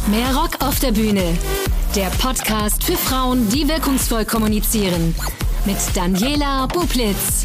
Mehr Rock auf der Bühne. Der Podcast für Frauen, die wirkungsvoll kommunizieren. Mit Daniela Bublitz.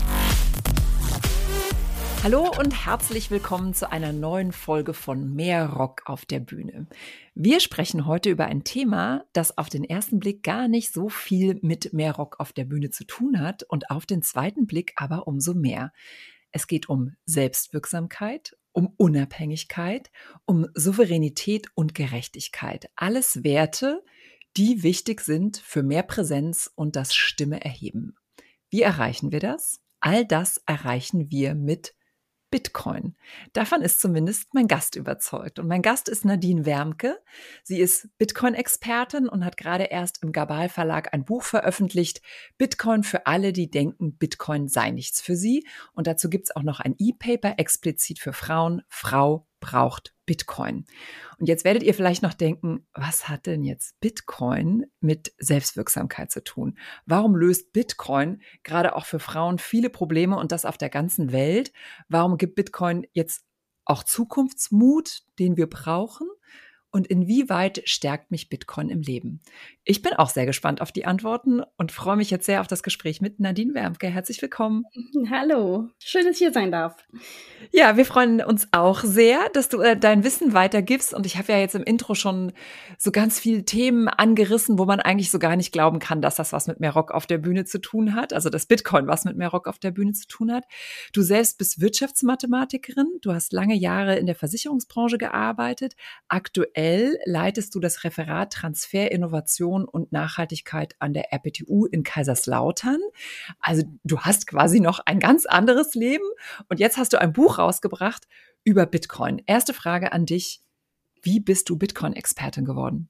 Hallo und herzlich willkommen zu einer neuen Folge von Mehr Rock auf der Bühne. Wir sprechen heute über ein Thema, das auf den ersten Blick gar nicht so viel mit Mehr Rock auf der Bühne zu tun hat und auf den zweiten Blick aber umso mehr. Es geht um Selbstwirksamkeit, um Unabhängigkeit, um Souveränität und Gerechtigkeit. Alles Werte, die wichtig sind für mehr Präsenz und das Stimme erheben. Wie erreichen wir das? All das erreichen wir mit Bitcoin. Davon ist zumindest mein Gast überzeugt. Und mein Gast ist Nadine Wermke. Sie ist Bitcoin-Expertin und hat gerade erst im Gabal Verlag ein Buch veröffentlicht, Bitcoin für alle, die denken, Bitcoin sei nichts für sie. Und dazu gibt es auch noch ein E-Paper explizit für Frauen. Frau braucht Bitcoin. Und jetzt werdet ihr vielleicht noch denken, was hat denn jetzt Bitcoin mit Selbstwirksamkeit zu tun? Warum löst Bitcoin gerade auch für Frauen viele Probleme und das auf der ganzen Welt? Warum gibt Bitcoin jetzt auch Zukunftsmut, den wir brauchen? Und inwieweit stärkt mich Bitcoin im Leben? Ich bin auch sehr gespannt auf die Antworten und freue mich jetzt sehr auf das Gespräch mit Nadine Wermke. Herzlich willkommen. Hallo, schön, dass ich hier sein darf. Ja, wir freuen uns auch sehr, dass du dein Wissen weitergibst. Und ich habe ja jetzt im Intro schon so ganz viele Themen angerissen, wo man eigentlich so gar nicht glauben kann, dass das was mit mehr Rock auf der Bühne zu tun hat. Also dass Bitcoin was mit mehr Rock auf der Bühne zu tun hat. Du selbst bist Wirtschaftsmathematikerin. Du hast lange Jahre in der Versicherungsbranche gearbeitet. Aktuell leitest du das Referat Transfer, Innovation und Nachhaltigkeit an der RPTU in Kaiserslautern. Also du hast quasi noch ein ganz anderes Leben. Und jetzt hast du ein Buch rausgebracht über Bitcoin. Erste Frage an dich. Wie bist du Bitcoin-Expertin geworden?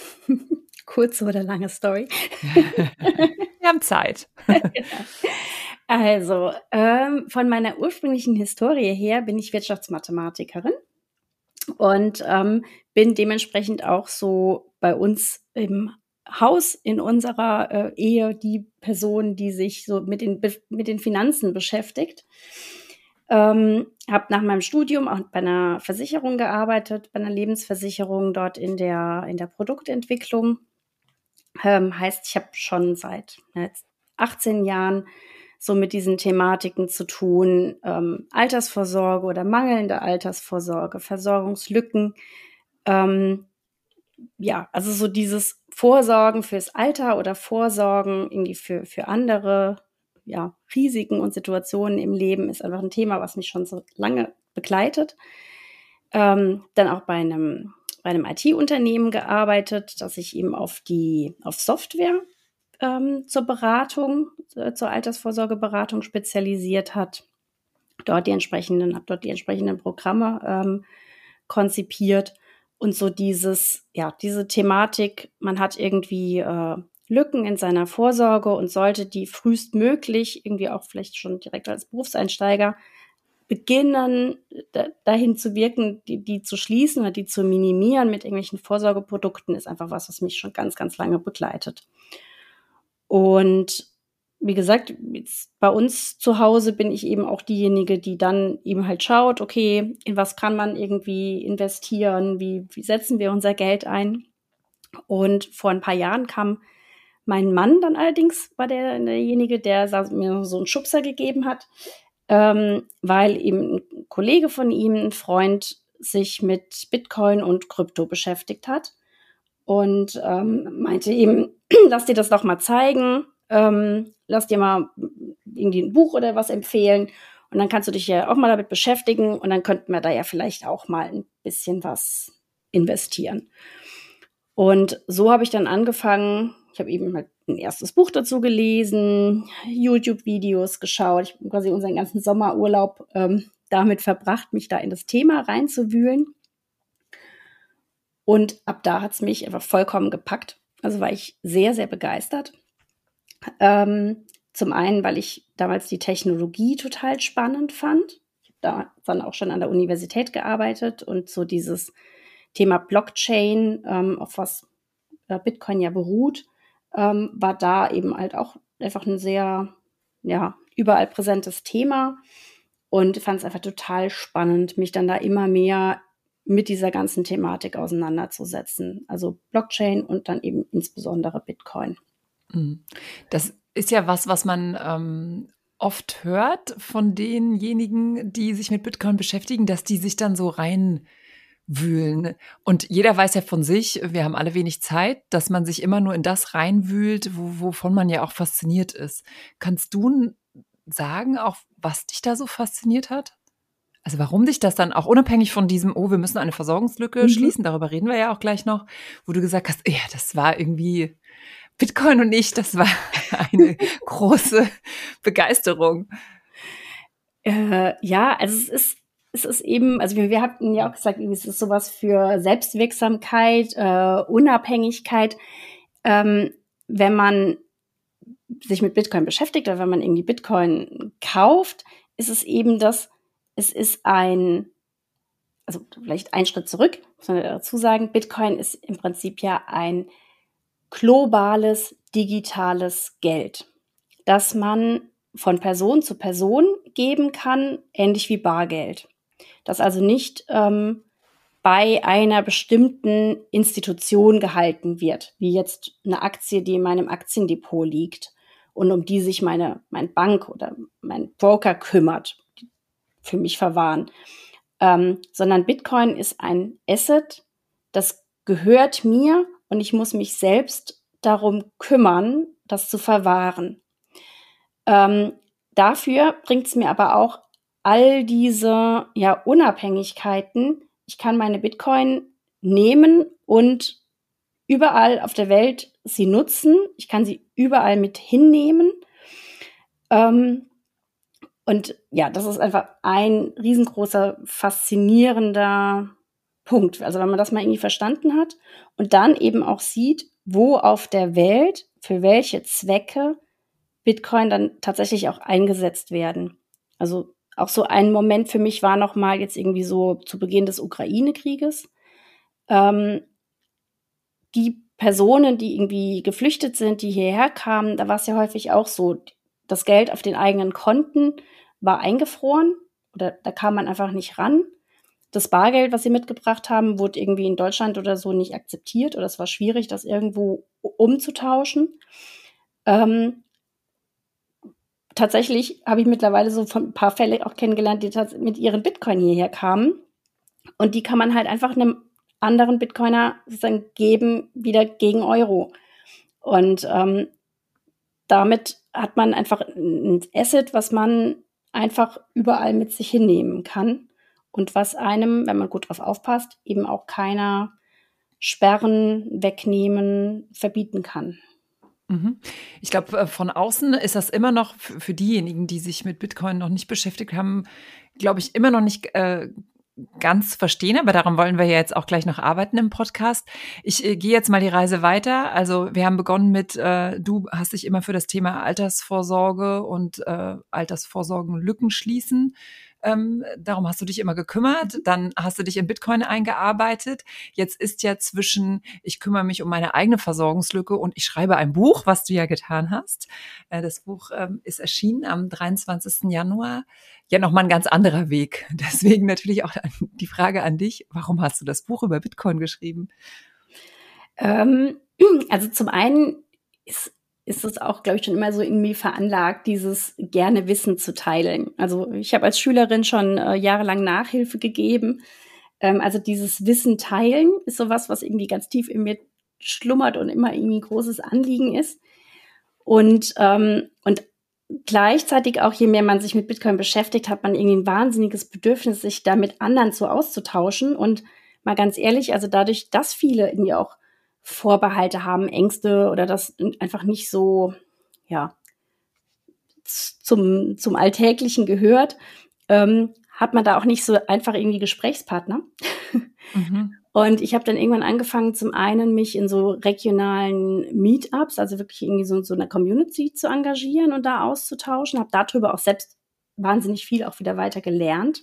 Kurze oder lange Story? Wir haben Zeit. Also, von meiner ursprünglichen Historie her bin ich Wirtschaftsmathematikerin und bin dementsprechend auch so bei uns im Haus in unserer Ehe die Person, die sich so mit den Finanzen beschäftigt. Habe nach meinem Studium auch bei einer Versicherung gearbeitet, bei einer Lebensversicherung dort in der Produktentwicklung. Heißt, ich habe schon seit 18 Jahren so mit diesen Thematiken zu tun, Altersvorsorge oder mangelnde Altersvorsorge, Versorgungslücken. Ja, also so dieses Vorsorgen fürs Alter oder Vorsorgen irgendwie für andere Risiken und Situationen im Leben ist einfach ein Thema, was mich schon so lange begleitet. Dann auch bei einem IT-Unternehmen gearbeitet, das sich eben auf Software zur Beratung, zur Altersvorsorgeberatung spezialisiert hat. Habe dort die entsprechenden Programme konzipiert. Und so diese Thematik, man hat irgendwie Lücken in seiner Vorsorge und sollte die frühestmöglich, irgendwie auch vielleicht schon direkt als Berufseinsteiger, beginnen, dahin zu wirken, die zu schließen oder die zu minimieren mit irgendwelchen Vorsorgeprodukten, ist einfach was mich schon ganz, ganz lange begleitet. Und wie gesagt, jetzt bei uns zu Hause bin ich eben auch diejenige, die dann eben halt schaut, okay, in was kann man irgendwie investieren, wie setzen wir unser Geld ein? Und vor ein paar Jahren kam mein Mann dann allerdings, war derjenige, der mir so einen Schubser gegeben hat, weil eben ein Kollege von ihm, ein Freund, sich mit Bitcoin und Krypto beschäftigt hat und meinte eben, lass dir das doch mal zeigen, lass dir mal irgendwie ein Buch oder was empfehlen und dann kannst du dich ja auch mal damit beschäftigen und dann könnten wir da ja vielleicht auch mal ein bisschen was investieren. Und so habe ich dann angefangen. Ich habe eben halt ein erstes Buch dazu gelesen, YouTube-Videos geschaut. Ich habe quasi unseren ganzen Sommerurlaub damit verbracht, mich da in das Thema reinzuwühlen. Und ab da hat es mich einfach vollkommen gepackt. Also war ich sehr, sehr begeistert. Zum einen, weil ich damals die Technologie total spannend fand. Ich habe da dann auch schon an der Universität gearbeitet und so dieses Thema Blockchain, auf was Bitcoin ja beruht, war da eben halt auch einfach ein sehr, überall präsentes Thema und fand es einfach total spannend, mich dann da immer mehr mit dieser ganzen Thematik auseinanderzusetzen. Also Blockchain und dann eben insbesondere Bitcoin. Das ist ja was man oft hört von denjenigen, die sich mit Bitcoin beschäftigen, dass die sich dann so reinwühlen. Und jeder weiß ja von sich, wir haben alle wenig Zeit, dass man sich immer nur in das reinwühlt, wovon man ja auch fasziniert ist. Kannst du sagen, auch was dich da so fasziniert hat? Also warum dich das dann auch unabhängig von diesem, wir müssen eine Versorgungslücke schließen, darüber reden wir ja auch gleich noch, wo du gesagt hast, ja, das war irgendwie Bitcoin und ich, das war eine große Begeisterung. Ja, also es ist eben, also wir hatten ja auch gesagt, es ist sowas für Selbstwirksamkeit, Unabhängigkeit. Wenn man sich mit Bitcoin beschäftigt oder wenn man irgendwie Bitcoin kauft, ist es eben es ist also vielleicht einen Schritt zurück, muss man dazu sagen, Bitcoin ist im Prinzip ja ein globales, digitales Geld, das man von Person zu Person geben kann, ähnlich wie Bargeld. Das also nicht bei einer bestimmten Institution gehalten wird, wie jetzt eine Aktie, die in meinem Aktiendepot liegt und um die sich mein Bank oder mein Broker kümmert, für mich verwahren. Sondern Bitcoin ist ein Asset, das gehört mir und ich muss mich selbst darum kümmern, das zu verwahren. Dafür bringt es mir aber auch all diese Unabhängigkeiten. Ich kann meine Bitcoin nehmen und überall auf der Welt sie nutzen. Ich kann sie überall mit hinnehmen. Und ja, das ist einfach ein riesengroßer, faszinierender Punkt. Also wenn man das mal irgendwie verstanden hat und dann eben auch sieht, wo auf der Welt für welche Zwecke Bitcoin dann tatsächlich auch eingesetzt werden. Also auch so ein Moment für mich war nochmal jetzt irgendwie so zu Beginn des Ukraine-Krieges. Die Personen, die irgendwie geflüchtet sind, die hierher kamen, da war es ja häufig auch so, das Geld auf den eigenen Konten war eingefroren oder da kam man einfach nicht ran. Das Bargeld, was sie mitgebracht haben, wurde irgendwie in Deutschland oder so nicht akzeptiert oder es war schwierig, das irgendwo umzutauschen. Tatsächlich habe ich mittlerweile so ein paar Fälle auch kennengelernt, die mit ihren Bitcoin hierher kamen. Und die kann man halt einfach einem anderen Bitcoiner sozusagen geben, wieder gegen Euro. Und damit hat man einfach ein Asset, was man einfach überall mit sich hinnehmen kann. Und was einem, wenn man gut drauf aufpasst, eben auch keiner sperren, wegnehmen, verbieten kann. Ich glaube, von außen ist das immer noch für diejenigen, die sich mit Bitcoin noch nicht beschäftigt haben, glaube ich, immer noch nicht ganz verstehen, aber daran wollen wir ja jetzt auch gleich noch arbeiten im Podcast. Ich gehe jetzt mal die Reise weiter. Also wir haben begonnen mit, du hast dich immer für das Thema Altersvorsorge und Altersvorsorgenlücken schließen. Darum hast du dich immer gekümmert. Dann hast du dich in Bitcoin eingearbeitet. Jetzt ist ja zwischen, ich kümmere mich um meine eigene Versorgungslücke und ich schreibe ein Buch, was du ja getan hast. Das Buch ist erschienen am 23. Januar. Ja, nochmal ein ganz anderer Weg. Deswegen natürlich auch die Frage an dich. Warum hast du das Buch über Bitcoin geschrieben? Also zum einen ist es auch, glaube ich, schon immer so in mir veranlagt, dieses gerne Wissen zu teilen. Also ich habe als Schülerin schon jahrelang Nachhilfe gegeben. Also dieses Wissen teilen ist sowas, was irgendwie ganz tief in mir schlummert und immer irgendwie ein großes Anliegen ist. Und gleichzeitig auch, je mehr man sich mit Bitcoin beschäftigt, hat man irgendwie ein wahnsinniges Bedürfnis, sich da mit anderen so auszutauschen. Und mal ganz ehrlich, also dadurch, dass viele irgendwie auch Vorbehalte haben, Ängste oder das einfach nicht so, zum Alltäglichen gehört, hat man da auch nicht so einfach irgendwie Gesprächspartner. Und ich habe dann irgendwann angefangen, zum einen mich in so regionalen Meetups, also wirklich irgendwie so eine Community zu engagieren und da auszutauschen, habe darüber auch selbst wahnsinnig viel auch wieder weiter gelernt.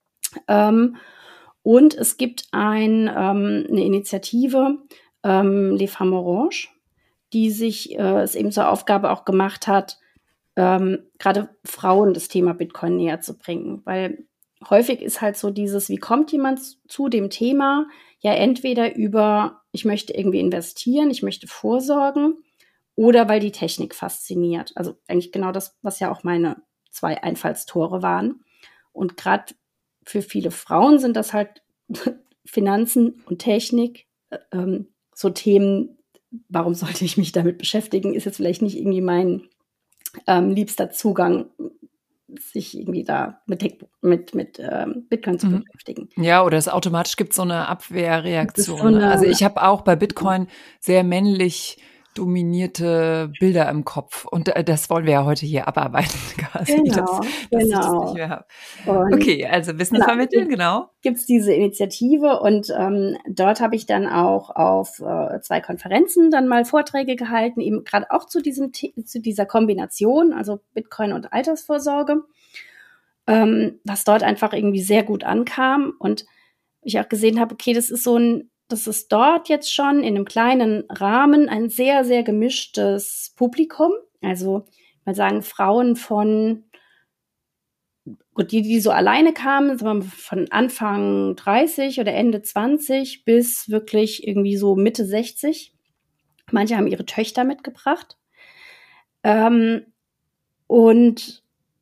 Und es gibt eine Initiative, Les Femmes Orange, die sich es eben zur Aufgabe auch gemacht hat, gerade Frauen das Thema Bitcoin näher zu bringen. Weil häufig ist halt so dieses, wie kommt jemand zu dem Thema? Ja, entweder über, ich möchte irgendwie investieren, ich möchte vorsorgen, oder weil die Technik fasziniert. Also eigentlich genau das, was ja auch meine 2 Einfallstore waren. Und gerade für viele Frauen sind das halt Finanzen und Technik, so Themen, warum sollte ich mich damit beschäftigen, ist jetzt vielleicht nicht irgendwie mein liebster Zugang, sich irgendwie da mit Bitcoin zu beschäftigen. Ja, oder es automatisch gibt so eine Abwehrreaktion. So eine, also ich habe auch bei Bitcoin sehr männlich dominierte Bilder im Kopf. Und das wollen wir ja heute hier abarbeiten, quasi, genau. Ich das nicht mehr habe. Und Okay, also Wissen vermitteln, genau. Gibt es diese Initiative und dort habe ich dann auch auf 2 Konferenzen dann mal Vorträge gehalten, eben gerade auch zu dieser Kombination, also Bitcoin und Altersvorsorge, was dort einfach irgendwie sehr gut ankam und ich auch gesehen habe, okay, das ist dort jetzt schon in einem kleinen Rahmen ein sehr, sehr gemischtes Publikum. Also, ich würde sagen, Frauen von, gut, die so alleine kamen, sagen wir von Anfang 30 oder Ende 20 bis wirklich irgendwie so Mitte 60. Manche haben ihre Töchter mitgebracht. Und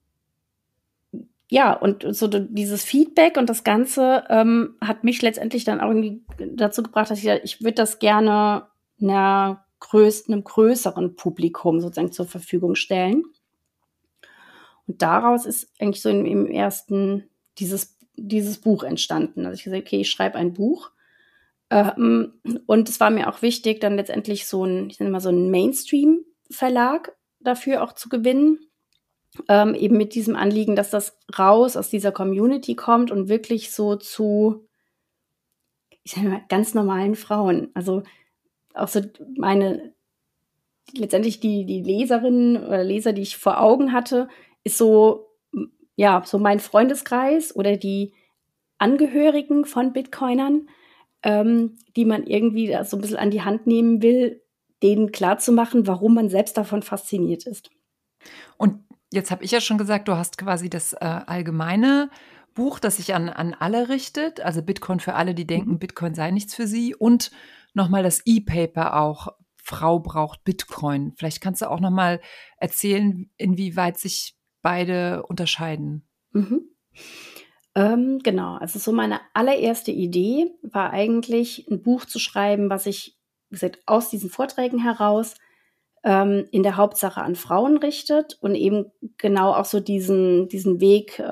ja, und so dieses Feedback und das Ganze hat mich letztendlich dann auch irgendwie dazu gebracht, dass ich würde das gerne einem größeren Publikum sozusagen zur Verfügung stellen. Und daraus ist eigentlich so im ersten dieses Buch entstanden. Also ich gesagt, okay, ich schreibe ein Buch. Und es war mir auch wichtig, dann letztendlich so einen Mainstream-Verlag dafür auch zu gewinnen. Eben mit diesem Anliegen, dass das raus aus dieser Community kommt und wirklich so zu, ich sage mal, ganz normalen Frauen. Also auch so letztendlich die Leserinnen oder Leser, die ich vor Augen hatte, ist so, ja, so mein Freundeskreis oder die Angehörigen von Bitcoinern, die man irgendwie so ein bisschen an die Hand nehmen will, denen klarzumachen, warum man selbst davon fasziniert ist. Und jetzt habe ich ja schon gesagt, du hast quasi das allgemeine Buch, das sich an alle richtet, also Bitcoin für alle, die denken, Bitcoin sei nichts für sie, und nochmal das E-Paper auch, Frau braucht Bitcoin. Vielleicht kannst du auch nochmal erzählen, inwieweit sich beide unterscheiden. Genau, also so meine allererste Idee war eigentlich, ein Buch zu schreiben, was sich, wie gesagt, aus diesen Vorträgen heraus in der Hauptsache an Frauen richtet und eben genau auch so diesen Weg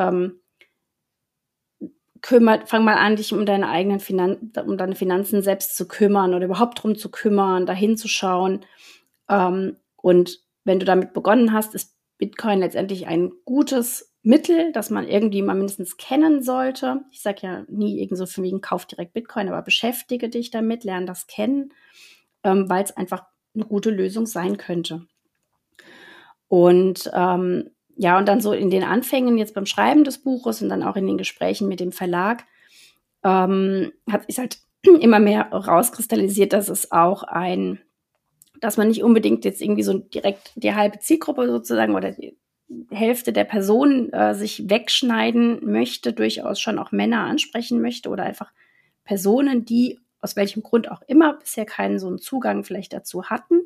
fang mal an, dich um deine eigenen Finanzen selbst zu kümmern oder überhaupt drum zu kümmern, dahin zu schauen. Und wenn du damit begonnen hast, ist Bitcoin letztendlich ein gutes Mittel, das man irgendwie mal mindestens kennen sollte. Ich sage ja nie irgend so von wegen, kauf direkt Bitcoin, aber beschäftige dich damit, lerne das kennen, weil es einfach eine gute Lösung sein könnte. Und ja, und dann so in den Anfängen jetzt beim Schreiben des Buches und dann auch in den Gesprächen mit dem Verlag hat sich halt immer mehr rauskristallisiert, dass es auch dass man nicht unbedingt jetzt irgendwie so direkt die halbe Zielgruppe sozusagen oder die Hälfte der Personen sich wegschneiden möchte, durchaus schon auch Männer ansprechen möchte oder einfach Personen, die aus welchem Grund auch immer bisher keinen so einen Zugang vielleicht dazu hatten.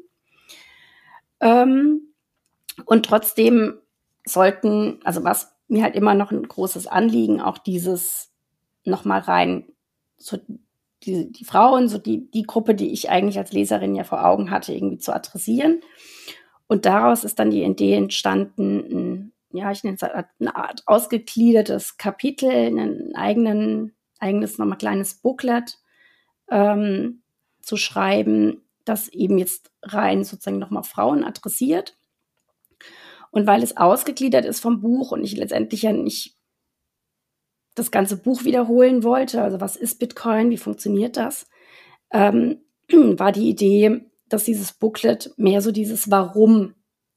Und trotzdem sollten, also was mir halt immer noch ein großes Anliegen, auch dieses nochmal rein, so die Frauen, so die Gruppe, die ich eigentlich als Leserin ja vor Augen hatte, irgendwie zu adressieren. Und daraus ist dann die Idee entstanden, ja, ich nenne es eine Art ausgegliedertes Kapitel, ein eigenes nochmal kleines Booklet zu schreiben, das eben jetzt rein sozusagen nochmal Frauen adressiert. Und weil es ausgegliedert ist vom Buch und ich letztendlich ja nicht das ganze Buch wiederholen wollte, also was ist Bitcoin, wie funktioniert das, war die Idee, dass dieses Booklet mehr so dieses Warum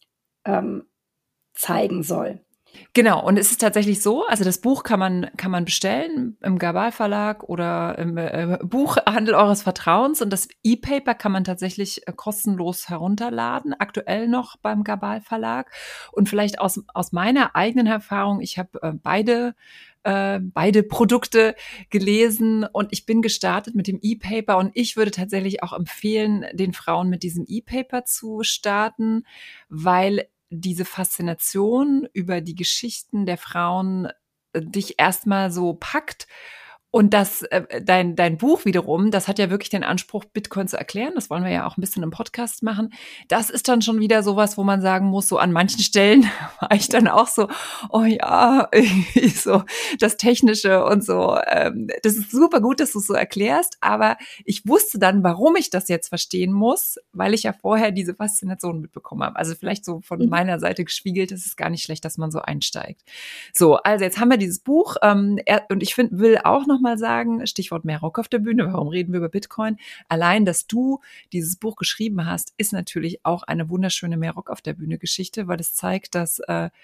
zeigen soll. Genau, und es ist tatsächlich so, also das Buch kann man bestellen im Gabal Verlag oder im Buchhandel eures Vertrauens, und das E-Paper kann man tatsächlich kostenlos herunterladen, aktuell noch beim Gabal Verlag. Und vielleicht aus meiner eigenen Erfahrung, ich habe beide beide Produkte gelesen und ich bin gestartet mit dem E-Paper und ich würde tatsächlich auch empfehlen, den Frauen mit diesem E-Paper zu starten, weil diese Faszination über die Geschichten der Frauen dich erstmal so packt. Und dein Buch wiederum, das hat ja wirklich den Anspruch, Bitcoin zu erklären. Das wollen wir ja auch ein bisschen im Podcast machen. Das ist dann schon wieder sowas, wo man sagen muss, so an manchen Stellen war ich dann auch so, oh ja, irgendwie so das Technische und so. Das ist super gut, dass du es so erklärst, aber ich wusste dann, warum ich das jetzt verstehen muss, weil ich ja vorher diese Faszination mitbekommen habe. Also vielleicht so von meiner Seite gespiegelt, ist es gar nicht schlecht, dass man so einsteigt. So, also jetzt haben wir dieses Buch und ich will auch noch mal sagen, Stichwort mehr Rock auf der Bühne, warum reden wir über Bitcoin? Allein, dass du dieses Buch geschrieben hast, ist natürlich auch eine wunderschöne mehr Rock auf der Bühne Geschichte, weil es zeigt, dass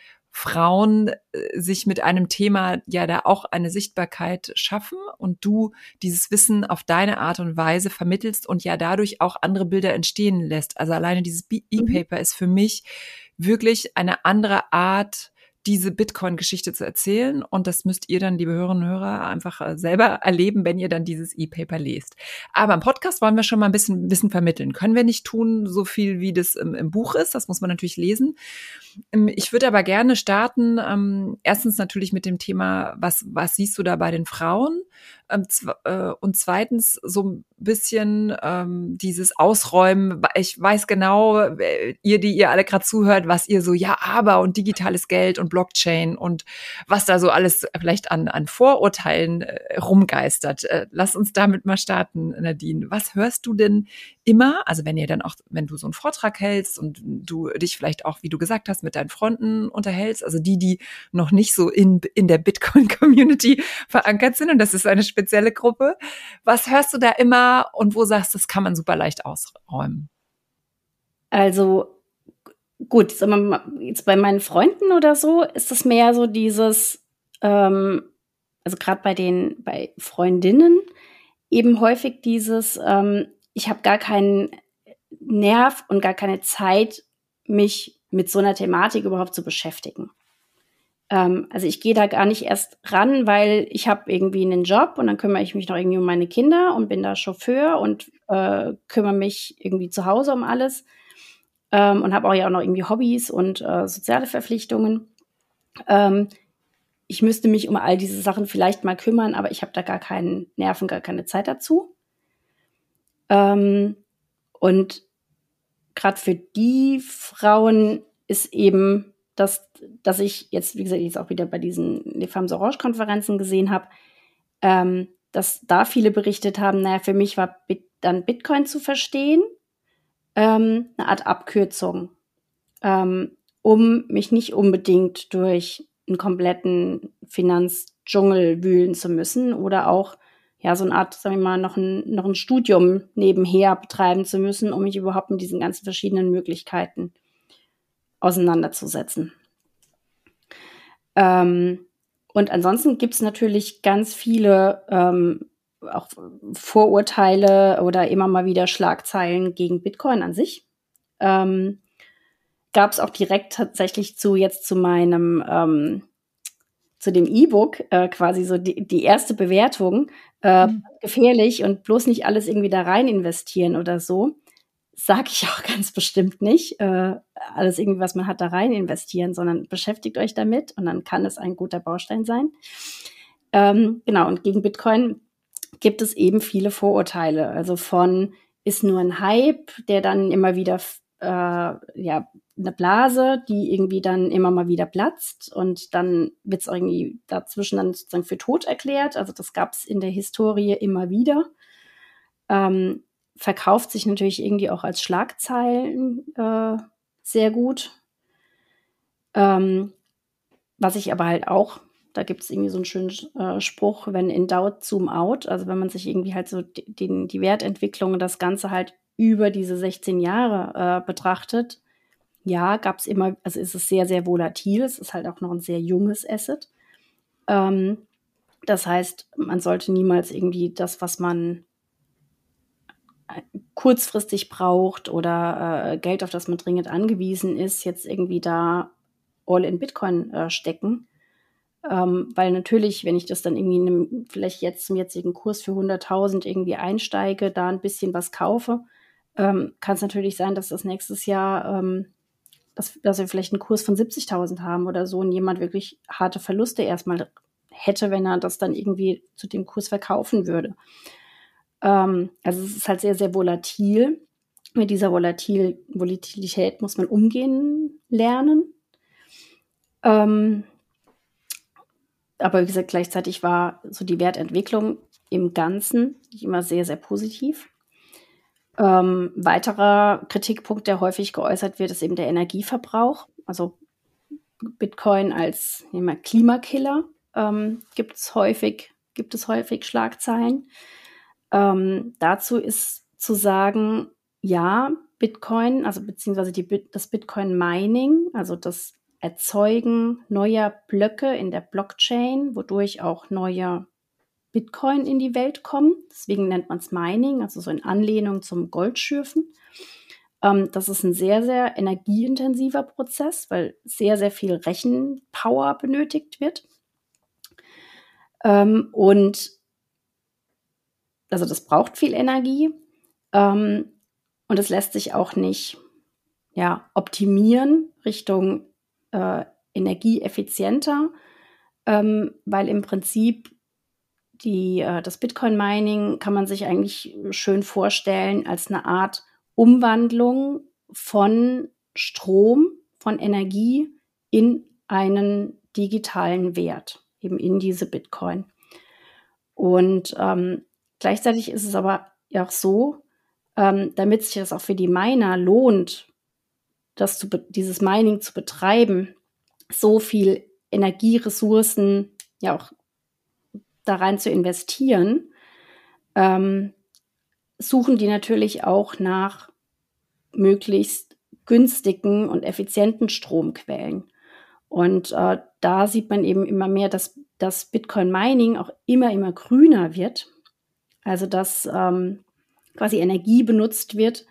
Frauen sich mit einem Thema ja da auch eine Sichtbarkeit schaffen und du dieses Wissen auf deine Art und Weise vermittelst und ja dadurch auch andere Bilder entstehen lässt. Also alleine dieses E-Paper ist für mich wirklich eine andere Art, diese Bitcoin-Geschichte zu erzählen. Und das müsst ihr dann, liebe Hörerinnen und Hörer, einfach selber erleben, wenn ihr dann dieses E-Paper lest. Aber im Podcast wollen wir schon mal ein bisschen Wissen vermitteln. Können wir nicht tun, so viel wie das im Buch ist. Das muss man natürlich lesen. Ich würde aber gerne starten, erstens natürlich mit dem Thema, was siehst du da bei den Frauen? Und zweitens so ein bisschen dieses Ausräumen. Ich weiß genau, die ihr alle gerade zuhört, was ihr so, ja, aber und digitales Geld und Blockchain und was da so alles vielleicht an Vorurteilen rumgeistert. Lass uns damit mal starten, Nadine. Was hörst du denn immer, also wenn du so einen Vortrag hältst und du dich vielleicht auch, wie du gesagt hast, mit deinen Freunden unterhältst, also die noch nicht so in der Bitcoin-Community verankert sind und das ist eine spezielle Gruppe. Was hörst du da immer und wo sagst du, das kann man super leicht ausräumen? Also gut, jetzt bei meinen Freunden oder so ist es mehr so dieses, also gerade bei Freundinnen eben häufig dieses, ich habe gar keinen Nerv und gar keine Zeit, mich mit so einer Thematik überhaupt zu beschäftigen. Also ich gehe da gar nicht erst ran, weil ich habe irgendwie einen Job und dann kümmere ich mich noch irgendwie um meine Kinder und bin da Chauffeur und kümmere mich irgendwie zu Hause um alles und habe auch noch irgendwie Hobbys und soziale Verpflichtungen. Ich müsste mich um all diese Sachen vielleicht mal kümmern, aber ich habe da gar keinen Nerven, gar keine Zeit dazu. Und gerade für die Frauen ist eben, dass ich jetzt, wie gesagt, jetzt auch wieder bei diesen Les Femmes Orange-Konferenzen gesehen habe, dass da viele berichtet haben, naja, für mich war dann Bitcoin zu verstehen, eine Art Abkürzung, um mich nicht unbedingt durch einen kompletten Finanzdschungel wühlen zu müssen oder auch ja so eine Art, sagen wir mal, noch ein Studium nebenher betreiben zu müssen, um mich überhaupt mit diesen ganzen verschiedenen Möglichkeiten auseinanderzusetzen. Und ansonsten gibt es natürlich ganz viele auch Vorurteile oder immer mal wieder Schlagzeilen gegen Bitcoin an sich. Gab es auch direkt tatsächlich zu dem E-Book quasi so die erste Bewertung, gefährlich und bloß nicht alles irgendwie da rein investieren oder so. Sage ich auch ganz bestimmt nicht, alles irgendwie, was man hat, da rein investieren, sondern beschäftigt euch damit und dann kann es ein guter Baustein sein. Genau, und gegen Bitcoin gibt es eben viele Vorurteile. Also ist nur ein Hype, der dann immer wieder, eine Blase, die irgendwie dann immer mal wieder platzt und dann wird es irgendwie dazwischen dann sozusagen für tot erklärt. Also das gab es in der Historie immer wieder. Verkauft sich natürlich irgendwie auch als Schlagzeilen sehr gut. Was ich aber halt auch, da gibt es irgendwie so einen schönen Spruch, wenn in doubt, zoom out. Also wenn man sich irgendwie halt so die Wertentwicklung und das Ganze halt über diese 16 Jahre betrachtet, ja, gab es immer, also ist es sehr, sehr volatil. Es ist halt auch noch ein sehr junges Asset. Das heißt, man sollte niemals irgendwie das, was man kurzfristig braucht oder Geld, auf das man dringend angewiesen ist, jetzt irgendwie da all in Bitcoin stecken. Weil natürlich, wenn ich das dann irgendwie vielleicht jetzt zum jetzigen Kurs für 100.000 irgendwie einsteige, da ein bisschen was kaufe, kann es natürlich sein, dass das nächstes Jahr, dass wir vielleicht einen Kurs von 70.000 haben oder so und jemand wirklich harte Verluste erstmal hätte, wenn er das dann irgendwie zu dem Kurs verkaufen würde. Also es ist halt sehr, sehr volatil. Mit dieser Volatilität muss man umgehen lernen. Aber wie gesagt, gleichzeitig war so die Wertentwicklung im Ganzen immer sehr, sehr positiv. Weiterer Kritikpunkt, der häufig geäußert wird, ist eben der Energieverbrauch. Also Bitcoin als Klimakiller gibt es häufig Schlagzeilen. Dazu ist zu sagen, ja, Bitcoin, also beziehungsweise das Bitcoin-Mining, also das Erzeugen neuer Blöcke in der Blockchain, wodurch auch neue Bitcoin in die Welt kommen. Deswegen nennt man es Mining, also so in Anlehnung zum Goldschürfen. Das ist ein sehr, sehr energieintensiver Prozess, weil sehr, sehr viel Rechenpower benötigt wird. Und also das braucht viel Energie. Und es lässt sich auch nicht optimieren Richtung energieeffizienter, weil im Prinzip das Bitcoin-Mining kann man sich eigentlich schön vorstellen als eine Art Umwandlung von Strom, von Energie in einen digitalen Wert, eben in diese Bitcoin. Und gleichzeitig ist es aber auch so, damit sich das auch für die Miner lohnt, dieses Mining zu betreiben, so viel Energieressourcen ja auch da rein zu investieren, suchen die natürlich auch nach möglichst günstigen und effizienten Stromquellen. Und da sieht man eben immer mehr, dass das Bitcoin-Mining auch immer grüner wird. Also dass quasi Energie benutzt wird,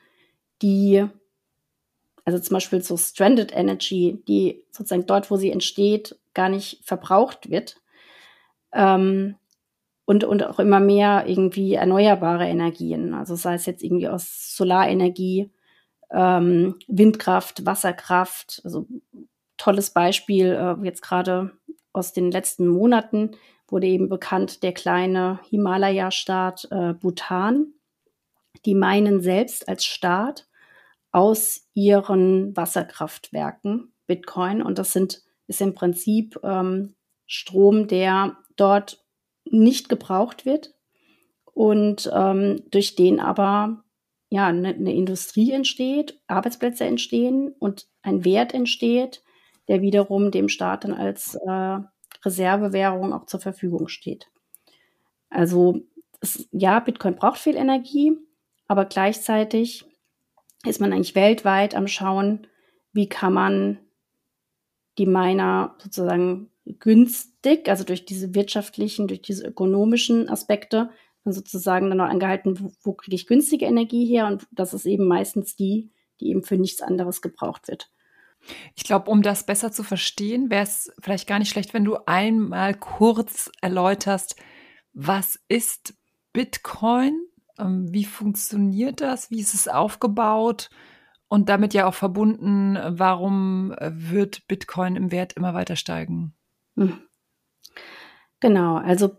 also zum Beispiel so Stranded Energy, die sozusagen dort, wo sie entsteht, gar nicht verbraucht wird. Und auch immer mehr irgendwie erneuerbare Energien, also sei es jetzt irgendwie aus Solarenergie, Windkraft, Wasserkraft, also tolles Beispiel, jetzt gerade aus den letzten Monaten wurde eben bekannt, der kleine Himalaya-Staat Bhutan, die meinen selbst als Staat aus ihren Wasserkraftwerken Bitcoin und das ist im Prinzip Strom, der dort nicht gebraucht wird und durch den aber eine Industrie entsteht, Arbeitsplätze entstehen und ein Wert entsteht, der wiederum dem Staat dann als Reservewährung auch zur Verfügung steht. Also Bitcoin braucht viel Energie, aber gleichzeitig ist man eigentlich weltweit am Schauen, wie kann man die Miner sozusagen günstig, also durch diese wirtschaftlichen, durch diese ökonomischen Aspekte, dann sozusagen dann auch angehalten, wo kriege ich günstige Energie her? Und das ist eben meistens die eben für nichts anderes gebraucht wird. Ich glaube, um das besser zu verstehen, wäre es vielleicht gar nicht schlecht, wenn du einmal kurz erläuterst, was ist Bitcoin? Wie funktioniert das? Wie ist es aufgebaut? Und damit ja auch verbunden, warum wird Bitcoin im Wert immer weiter steigen? Genau, also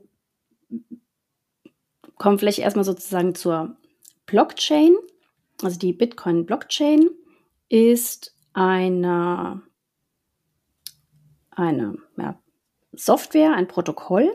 kommen vielleicht erstmal sozusagen zur Blockchain. Also die Bitcoin-Blockchain ist eine Software, ein Protokoll,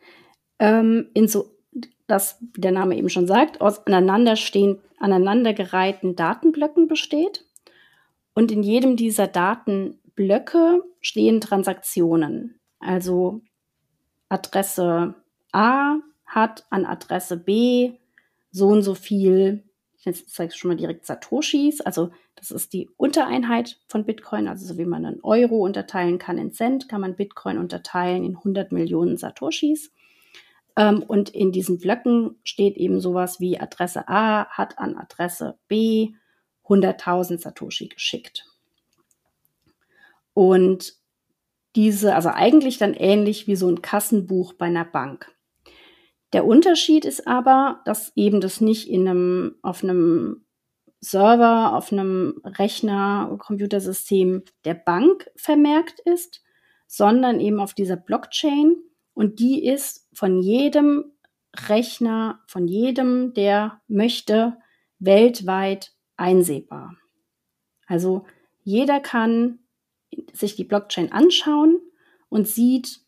das, wie der Name eben schon sagt, aus aneinandergereihten Datenblöcken besteht. Und in jedem dieser Datenblöcke stehen Transaktionen. Also Adresse A hat an Adresse B so und so viel, jetzt zeige ich schon mal direkt Satoshis, also das ist die Untereinheit von Bitcoin, also so wie man einen Euro unterteilen kann in Cent, kann man Bitcoin unterteilen in 100 Millionen Satoshis. Und in diesen Blöcken steht eben sowas wie Adresse A hat an Adresse B 100.000 Satoshi geschickt. Und also eigentlich dann ähnlich wie so ein Kassenbuch bei einer Bank. Der Unterschied ist aber, dass eben das nicht auf einem Server, auf einem Rechner, Computersystem der Bank vermerkt ist, sondern eben auf dieser Blockchain. Und die ist von jedem Rechner, von jedem, der möchte, weltweit einsehbar. Also jeder kann sich die Blockchain anschauen und sieht,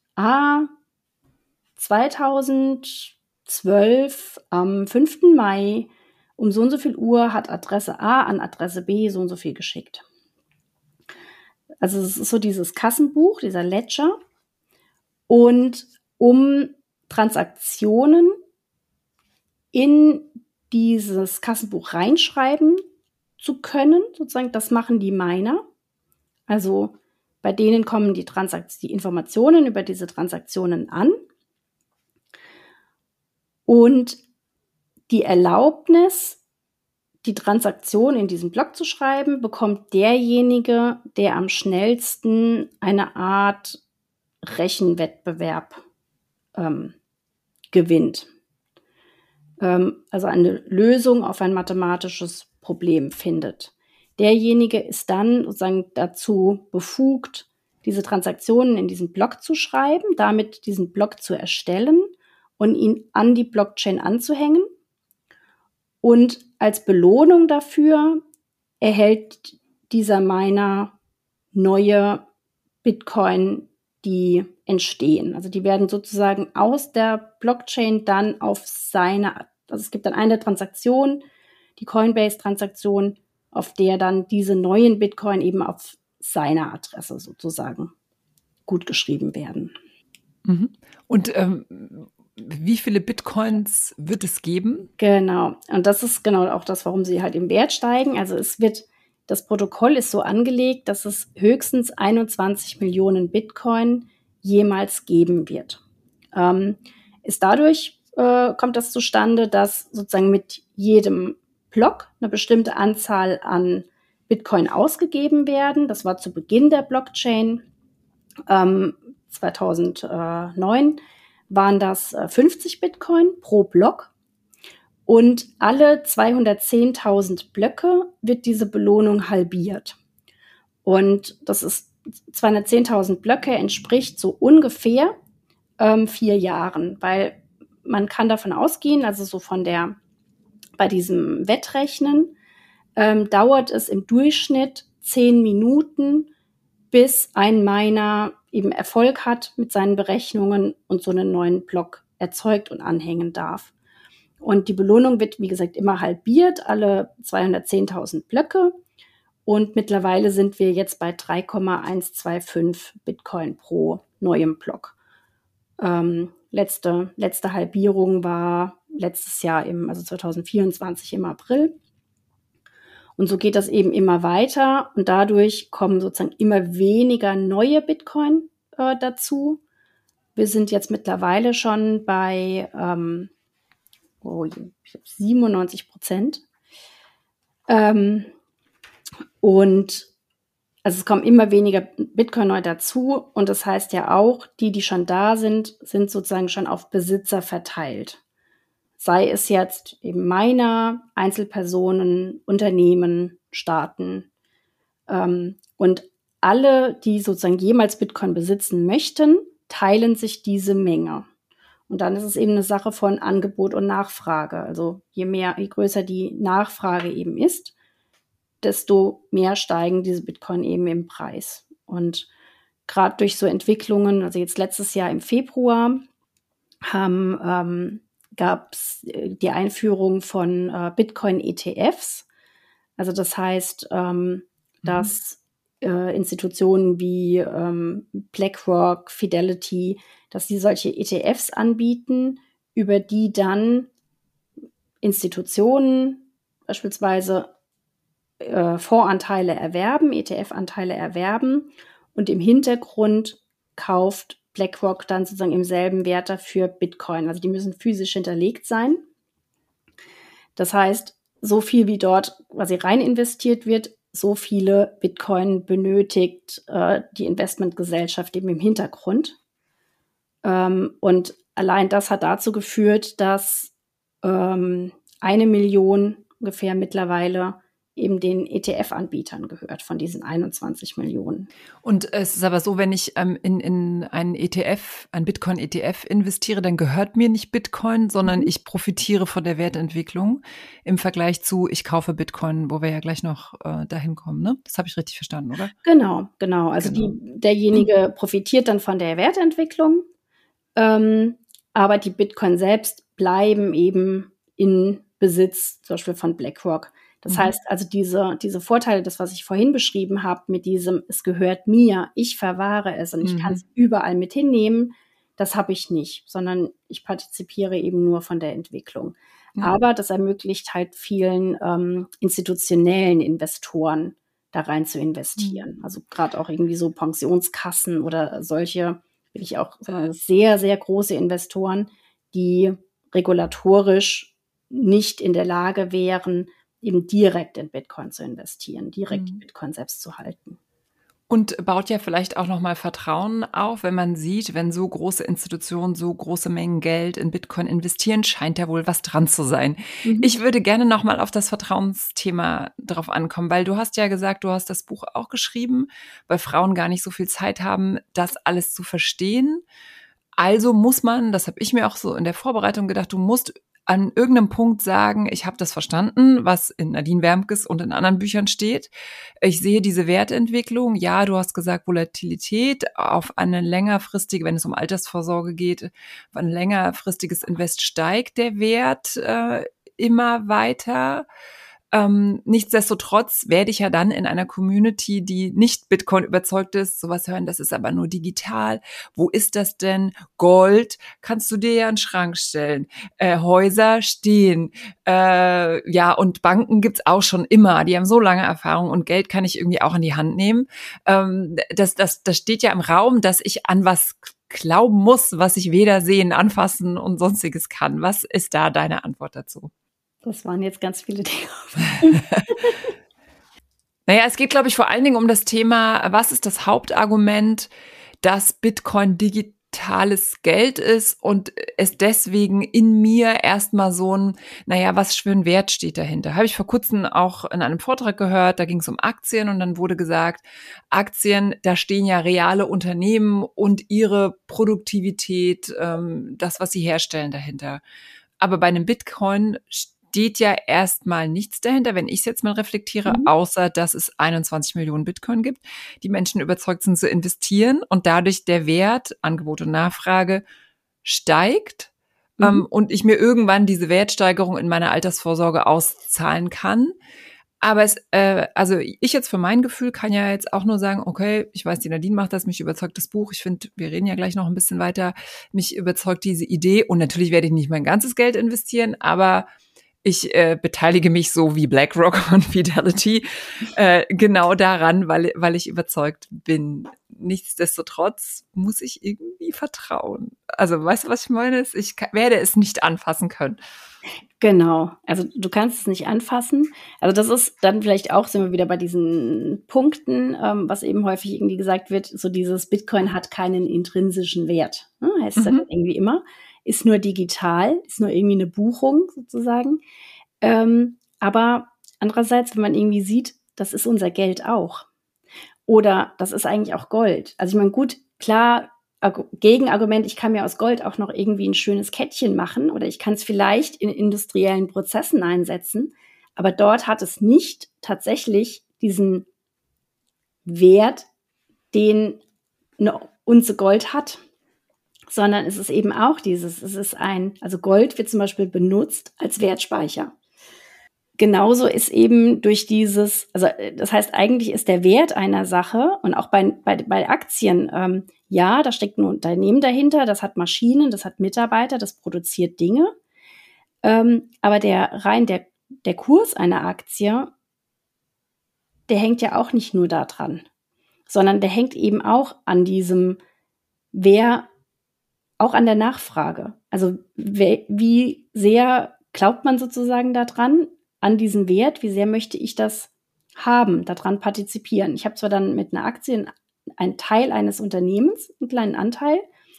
2012 am 5. Mai um so und so viel Uhr hat Adresse A an Adresse B so und so viel geschickt. Also es ist so dieses Kassenbuch, dieser Ledger. Und um Transaktionen in dieses Kassenbuch reinschreiben zu können, sozusagen, das machen die Miner. Also bei denen kommen die Informationen über diese Transaktionen an. Und die Erlaubnis, die Transaktion in diesen Block zu schreiben, bekommt derjenige, der am schnellsten eine Art Rechenwettbewerb gewinnt. Also eine Lösung auf ein mathematisches Problem findet. Derjenige ist dann sozusagen dazu befugt, diese Transaktionen in diesen Block zu schreiben, damit diesen Block zu erstellen und ihn an die Blockchain anzuhängen. Und als Belohnung dafür erhält dieser Miner neue Bitcoin, die entstehen. Also die werden sozusagen aus der Blockchain dann also es gibt dann eine Transaktion, die Coinbase-Transaktion, auf der dann diese neuen Bitcoin eben auf seiner Adresse sozusagen gut geschrieben werden. Und wie viele Bitcoins wird es geben? Genau. Und das ist genau auch das, warum sie halt im Wert steigen. Also das Protokoll ist so angelegt, dass es höchstens 21 Millionen Bitcoin jemals geben wird. Kommt das zustande, dass sozusagen mit jedem Block eine bestimmte Anzahl an Bitcoin ausgegeben werden. Das war zu Beginn der Blockchain 2009 waren das 50 Bitcoin pro Block. Und alle 210.000 Blöcke wird diese Belohnung halbiert. Und das ist 210.000 Blöcke entspricht so ungefähr 4 Jahren, weil man kann davon ausgehen, also so bei diesem Wettrechnen dauert es im Durchschnitt 10 Minuten, bis ein Miner eben Erfolg hat mit seinen Berechnungen und so einen neuen Block erzeugt und anhängen darf. Und die Belohnung wird, wie gesagt, immer halbiert, alle 210.000 Blöcke. Und mittlerweile sind wir jetzt bei 3,125 Bitcoin pro neuem Block. Letzte Halbierung war letztes Jahr also 2024 im April. Und so geht das eben immer weiter und dadurch kommen sozusagen immer weniger neue Bitcoin dazu. Wir sind jetzt mittlerweile schon bei 97%. Und also es kommen immer weniger Bitcoin neu dazu. Und das heißt ja auch, die schon da sind sozusagen schon auf Besitzer verteilt. Sei es jetzt eben Miner, Einzelpersonen, Unternehmen, Staaten. Und alle, die sozusagen jemals Bitcoin besitzen möchten, teilen sich diese Menge. Und dann ist es eben eine Sache von Angebot und Nachfrage. Also je größer die Nachfrage eben ist, desto mehr steigen diese Bitcoin eben im Preis. Und gerade durch so Entwicklungen, also jetzt letztes Jahr im Februar, gab es die Einführung von Bitcoin-ETFs. Also das heißt, dass Institutionen wie BlackRock, Fidelity, dass sie solche ETFs anbieten, über die dann Institutionen beispielsweise Fondsanteile erwerben, ETF-Anteile erwerben und im Hintergrund kauft BlackRock dann sozusagen im selben Wert dafür Bitcoin. Also die müssen physisch hinterlegt sein. Das heißt, so viel wie dort quasi rein investiert wird, so viele Bitcoin benötigt die Investmentgesellschaft eben im Hintergrund. Und allein das hat dazu geführt, dass 1 Million ungefähr mittlerweile eben den ETF-Anbietern gehört von diesen 21 Millionen. Und es ist aber so, wenn ich in einen ETF, einen Bitcoin-ETF investiere, dann gehört mir nicht Bitcoin, sondern ich profitiere von der Wertentwicklung im Vergleich zu, ich kaufe Bitcoin, wo wir ja gleich noch dahin kommen. Ne? Das habe ich richtig verstanden, oder? Genau. Also derjenige profitiert dann von der Wertentwicklung, aber die Bitcoin selbst bleiben eben in Besitz, zum Beispiel von BlackRock. Das heißt also, diese Vorteile, das, was ich vorhin beschrieben habe, mit diesem, es gehört mir, ich verwahre es und ich kann es überall mit hinnehmen, das habe ich nicht, sondern ich partizipiere eben nur von der Entwicklung. Aber das ermöglicht halt vielen institutionellen Investoren, da rein zu investieren. Also gerade auch irgendwie so Pensionskassen oder solche, wirklich auch sehr, sehr große Investoren, die regulatorisch nicht in der Lage wären, eben direkt in Bitcoin zu investieren, direkt Bitcoin selbst zu halten. Und baut ja vielleicht auch nochmal Vertrauen auf, wenn man sieht, wenn so große Institutionen so große Mengen Geld in Bitcoin investieren, scheint ja wohl was dran zu sein. Ich würde gerne nochmal auf das Vertrauensthema drauf ankommen, weil du hast ja gesagt, du hast das Buch auch geschrieben, weil Frauen gar nicht so viel Zeit haben, das alles zu verstehen. Also muss man, das habe ich mir auch so in der Vorbereitung gedacht, du musst an irgendeinem Punkt sagen, ich habe das verstanden, was in Nadine Wermkes und in anderen Büchern steht. Ich sehe diese Wertentwicklung. Ja, du hast gesagt, Volatilität auf eine längerfristige, wenn es um Altersvorsorge geht, auf ein längerfristiges Invest steigt der Wert immer weiter. Nichtsdestotrotz werde ich ja dann in einer Community, die nicht Bitcoin überzeugt ist, sowas hören, das ist aber nur digital. Wo ist das denn? Gold kannst du dir ja in den Schrank stellen. Häuser stehen. Ja, und Banken gibt's auch schon immer. Die haben so lange Erfahrung und Geld kann ich irgendwie auch in die Hand nehmen. Das steht ja im Raum, dass ich an was glauben muss, was ich weder sehen, anfassen und sonstiges kann. Was ist da deine Antwort dazu? Das waren jetzt ganz viele Dinge. Naja, es geht, glaube ich, vor allen Dingen um das Thema, was ist das Hauptargument, dass Bitcoin digitales Geld ist und es deswegen in mir erstmal so ein, naja, was für ein Wert steht dahinter? Habe ich vor kurzem auch in einem Vortrag gehört, da ging es um Aktien und dann wurde gesagt, Aktien, da stehen ja reale Unternehmen und ihre Produktivität, das, was sie herstellen dahinter. Aber bei einem Bitcoin steht ja erstmal nichts dahinter, wenn ich es jetzt mal reflektiere, außer dass es 21 Millionen Bitcoin gibt, die Menschen überzeugt sind zu investieren und dadurch der Wert, Angebot und Nachfrage steigt und ich mir irgendwann diese Wertsteigerung in meiner Altersvorsorge auszahlen kann. Aber also ich jetzt für mein Gefühl kann ja jetzt auch nur sagen, okay, ich weiß, die Nadine macht das, mich überzeugt das Buch. Ich finde, wir reden ja gleich noch ein bisschen weiter. Mich überzeugt diese Idee und natürlich werde ich nicht mein ganzes Geld investieren, aber ich beteilige mich so wie BlackRock und Fidelity genau daran, weil ich überzeugt bin. Nichtsdestotrotz muss ich irgendwie vertrauen. Also weißt du, was ich meine? Ich werde es nicht anfassen können. Genau, also du kannst es nicht anfassen. Also das ist dann vielleicht auch, sind wir wieder bei diesen Punkten, was eben häufig irgendwie gesagt wird, so dieses Bitcoin hat keinen intrinsischen Wert, ne? Heißt das irgendwie immer, ist nur digital, ist nur irgendwie eine Buchung sozusagen. Aber andererseits, wenn man irgendwie sieht, das ist unser Geld auch. Oder das ist eigentlich auch Gold. Also ich meine, gut, klar, Gegenargument, ich kann mir aus Gold auch noch irgendwie ein schönes Kettchen machen oder ich kann es vielleicht in industriellen Prozessen einsetzen, aber dort hat es nicht tatsächlich diesen Wert, den eine Unze Gold hat, sondern es ist eben auch also Gold wird zum Beispiel benutzt als Wertspeicher. Genauso ist eben durch also das heißt, eigentlich ist der Wert einer Sache und auch bei Aktien, ja, da steckt ein Unternehmen dahinter, das hat Maschinen, das hat Mitarbeiter, das produziert Dinge. Aber der Kurs einer Aktie, der hängt ja auch nicht nur da dran, sondern der hängt eben auch an diesem, auch an der Nachfrage. Also wie sehr glaubt man sozusagen daran, an diesen Wert, wie sehr möchte ich das haben, daran partizipieren. Ich habe zwar dann mit einer Aktie einen Teil eines Unternehmens, einen kleinen Anteil,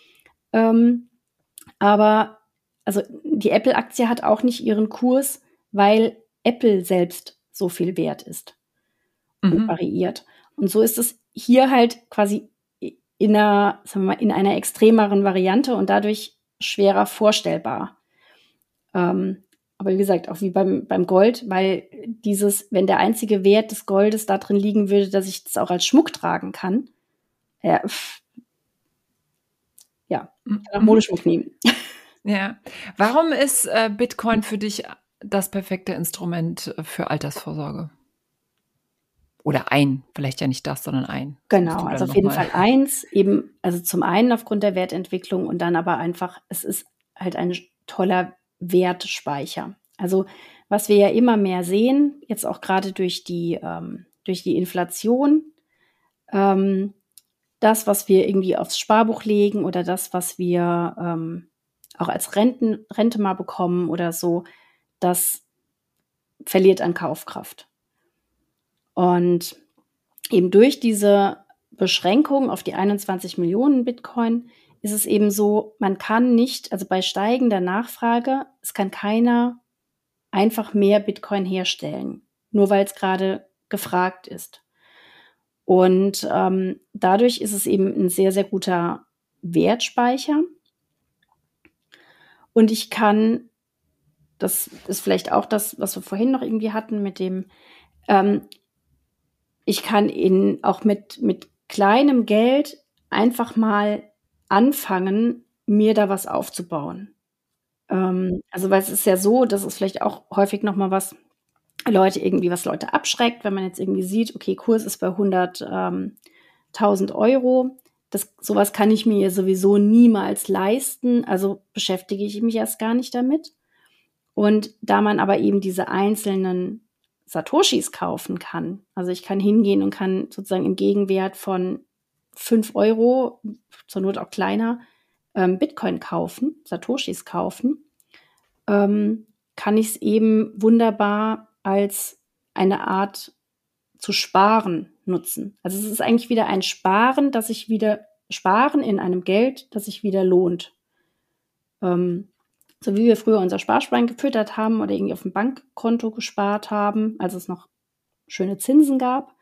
aber also die Apple-Aktie hat auch nicht ihren Kurs, weil Apple selbst so viel wert ist und variiert. Und so ist es hier halt quasi in einer extremeren Variante und dadurch schwerer vorstellbar. Aber wie gesagt, auch wie beim Gold, weil wenn der einzige Wert des Goldes da drin liegen würde, dass ich das auch als Schmuck tragen kann, kann auch Modeschmuck nehmen. Ja. Warum ist Bitcoin für dich das perfekte Instrument für Altersvorsorge? Oder vielleicht ja nicht das, sondern ein. Genau, also auf jeden Fall eins, eben, also zum einen aufgrund der Wertentwicklung und dann aber einfach, es ist halt ein toller Wertspeicher. Also was wir ja immer mehr sehen, jetzt auch gerade durch die Inflation, das, was wir irgendwie aufs Sparbuch legen oder das, was wir auch als Rente mal bekommen oder so, das verliert an Kaufkraft. Und eben durch diese Beschränkung auf die 21 Millionen Bitcoin ist es eben so, man kann nicht, also bei steigender Nachfrage, es kann keiner einfach mehr Bitcoin herstellen, nur weil es gerade gefragt ist. Und dadurch ist es eben ein sehr, sehr guter Wertspeicher. Und ich kann, das ist vielleicht auch das, was wir vorhin noch irgendwie hatten mit dem, ich kann auch mit kleinem Geld einfach mal anfangen, mir da was aufzubauen. Also, weil es ist ja so, das ist vielleicht auch häufig nochmal was Leute abschreckt, wenn man jetzt irgendwie sieht, okay, Kurs ist bei 100.000 Euro. Sowas kann ich mir ja sowieso niemals leisten, also beschäftige ich mich erst gar nicht damit. Und da man aber eben diese einzelnen Satoshis kaufen kann, also ich kann hingehen und kann sozusagen im Gegenwert von 5 Euro, zur Not auch kleiner, Bitcoin kaufen, Satoshis kaufen, kann ich es eben wunderbar als eine Art zu sparen nutzen. Also es ist eigentlich wieder ein Sparen, Sparen in einem Geld, das sich wieder lohnt. So wie wir früher unser Sparschwein gefüttert haben oder irgendwie auf dem Bankkonto gespart haben, als es noch schöne Zinsen gab.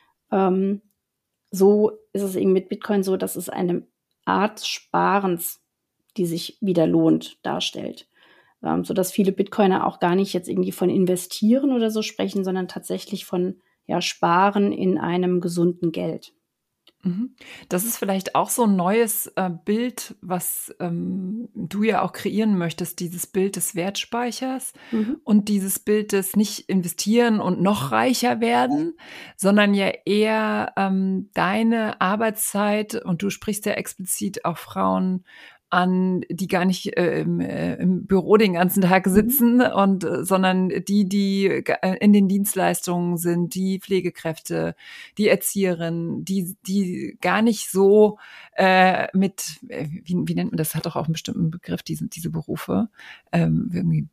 So ist es eben mit Bitcoin so, dass es eine Art Sparens, die sich wieder lohnt, darstellt. Sodass viele Bitcoiner auch gar nicht jetzt irgendwie von investieren oder so sprechen, sondern tatsächlich von Sparen in einem gesunden Geld. Das ist vielleicht auch so ein neues Bild, was du ja auch kreieren möchtest, dieses Bild des Wertspeichers und dieses Bild des nicht investieren und noch reicher werden, sondern ja eher deine Arbeitszeit, und du sprichst ja explizit auch Frauen an, die gar nicht im Büro den ganzen Tag sitzen sondern die in den Dienstleistungen sind, die Pflegekräfte, die Erzieherinnen, die gar nicht so wie nennt man das? Hat doch auch einen bestimmten Begriff, diese Berufe. Weißt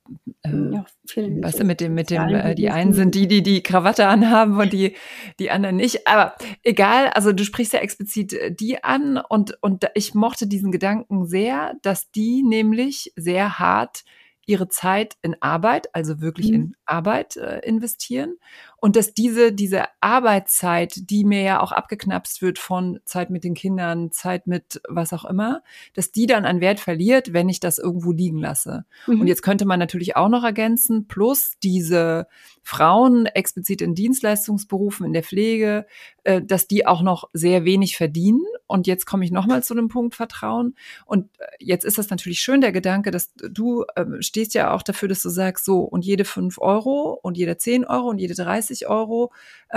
du, mit dem, die einen sind die Krawatte anhaben und die anderen nicht. Aber egal, also du sprichst ja explizit die an und ich mochte diesen Gedanken sehr, dass die nämlich sehr hart ihre Zeit in Arbeit, also wirklich in Arbeit investieren und dass diese Arbeitszeit, die mir ja auch abgeknapst wird von Zeit mit den Kindern, Zeit mit was auch immer, dass die dann an Wert verliert, wenn ich das irgendwo liegen lasse. Und jetzt könnte man natürlich auch noch ergänzen, plus diese Frauen explizit in Dienstleistungsberufen, in der Pflege, dass die auch noch sehr wenig verdienen. Und jetzt komme ich nochmal zu dem Punkt Vertrauen. Und jetzt ist das natürlich schön, der Gedanke, dass du stehst ja auch dafür, dass du sagst, so, und jede 5 Euro und jede 10 Euro und jede 30 Euro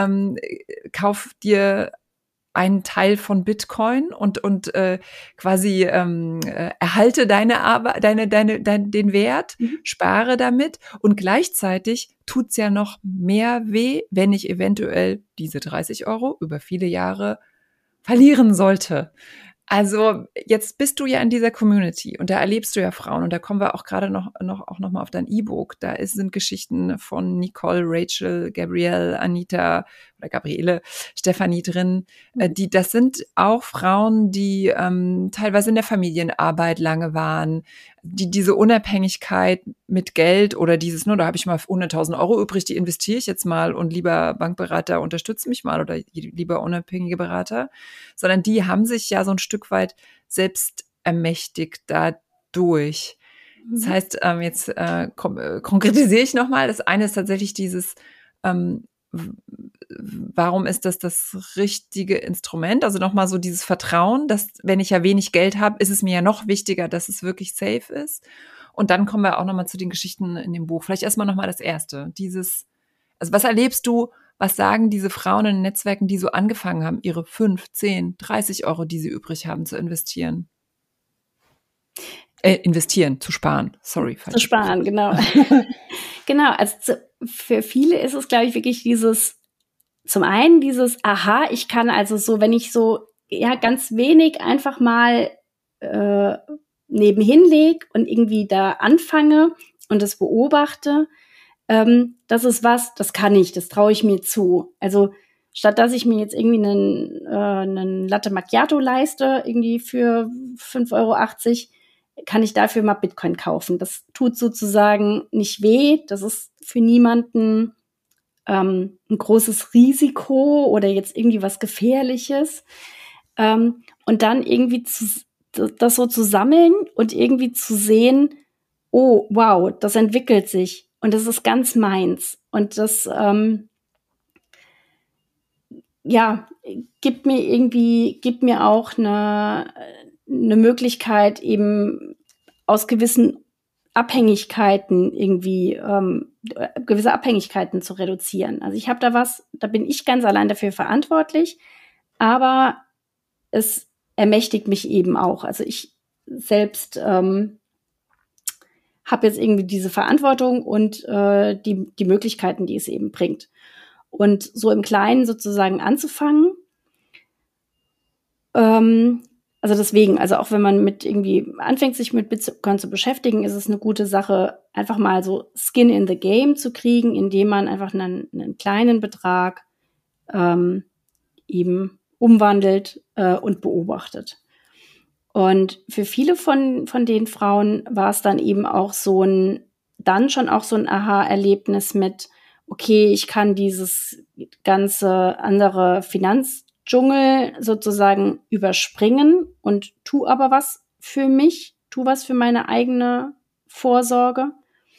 kauf dir einen Teil von Bitcoin und quasi erhalte deine Arbeit, den Wert, spare damit und gleichzeitig tut's ja noch mehr weh, wenn ich eventuell diese 30 Euro über viele Jahre verlieren sollte. Also jetzt bist du ja in dieser Community und da erlebst du ja Frauen und da kommen wir auch gerade noch mal auf dein E-Book. Sind Geschichten von Nicole, Rachel, Gabrielle, Anita oder Gabriele, Stefanie drin. Das sind auch Frauen, die teilweise in der Familienarbeit lange waren, die diese Unabhängigkeit mit Geld oder dieses, da habe ich mal 100.000 Euro übrig, die investiere ich jetzt mal und lieber Bankberater unterstützt mich mal oder lieber unabhängige Berater, sondern die haben sich ja so ein Stück weit selbst ermächtigt dadurch. Das heißt, jetzt konkretisiere ich nochmal. Das eine ist tatsächlich dieses, warum ist das richtige Instrument? Also nochmal so dieses Vertrauen, dass wenn ich ja wenig Geld habe, ist es mir ja noch wichtiger, dass es wirklich safe ist. Und dann kommen wir auch nochmal zu den Geschichten in dem Buch. Vielleicht erstmal nochmal das Erste. Also was erlebst du, was sagen diese Frauen in den Netzwerken, die so angefangen haben, ihre 5, 10, 30 Euro, die sie übrig haben, zu investieren? Zu sparen. Sorry. Zu sparen, genau. Genau, also für viele ist es, glaube ich, wirklich zum einen dieses, aha, ich kann also so, wenn ich so ganz wenig einfach mal nebenhin lege und irgendwie da anfange und das beobachte, das ist das kann ich, das traue ich mir zu. Also statt dass ich mir jetzt irgendwie einen Latte Macchiato leiste, irgendwie für 5,80 Euro, kann ich dafür mal Bitcoin kaufen. Das tut sozusagen nicht weh. Das ist für niemanden ein großes Risiko oder jetzt irgendwie was Gefährliches. Und dann irgendwie das so zu sammeln und irgendwie zu sehen, oh, wow, das entwickelt sich und das ist ganz meins. Und das gibt mir auch eine Möglichkeit, eben aus gewissen Abhängigkeiten irgendwie gewisse Abhängigkeiten zu reduzieren. Also ich habe da bin ich ganz allein dafür verantwortlich, aber es ermächtigt mich eben auch. Also ich selbst habe jetzt irgendwie diese Verantwortung und die Möglichkeiten, die es eben bringt. Und so im Kleinen sozusagen anzufangen, also deswegen, also auch wenn man anfängt, sich mit Bitcoin zu beschäftigen, ist es eine gute Sache, einfach mal so Skin in the Game zu kriegen, indem man einfach einen kleinen Betrag eben umwandelt und beobachtet. Und für viele von den Frauen war es dann eben auch dann schon auch so ein Aha-Erlebnis mit, okay, ich kann dieses ganze andere Finanzdschungel sozusagen überspringen und tu aber was für mich, tu was für meine eigene Vorsorge.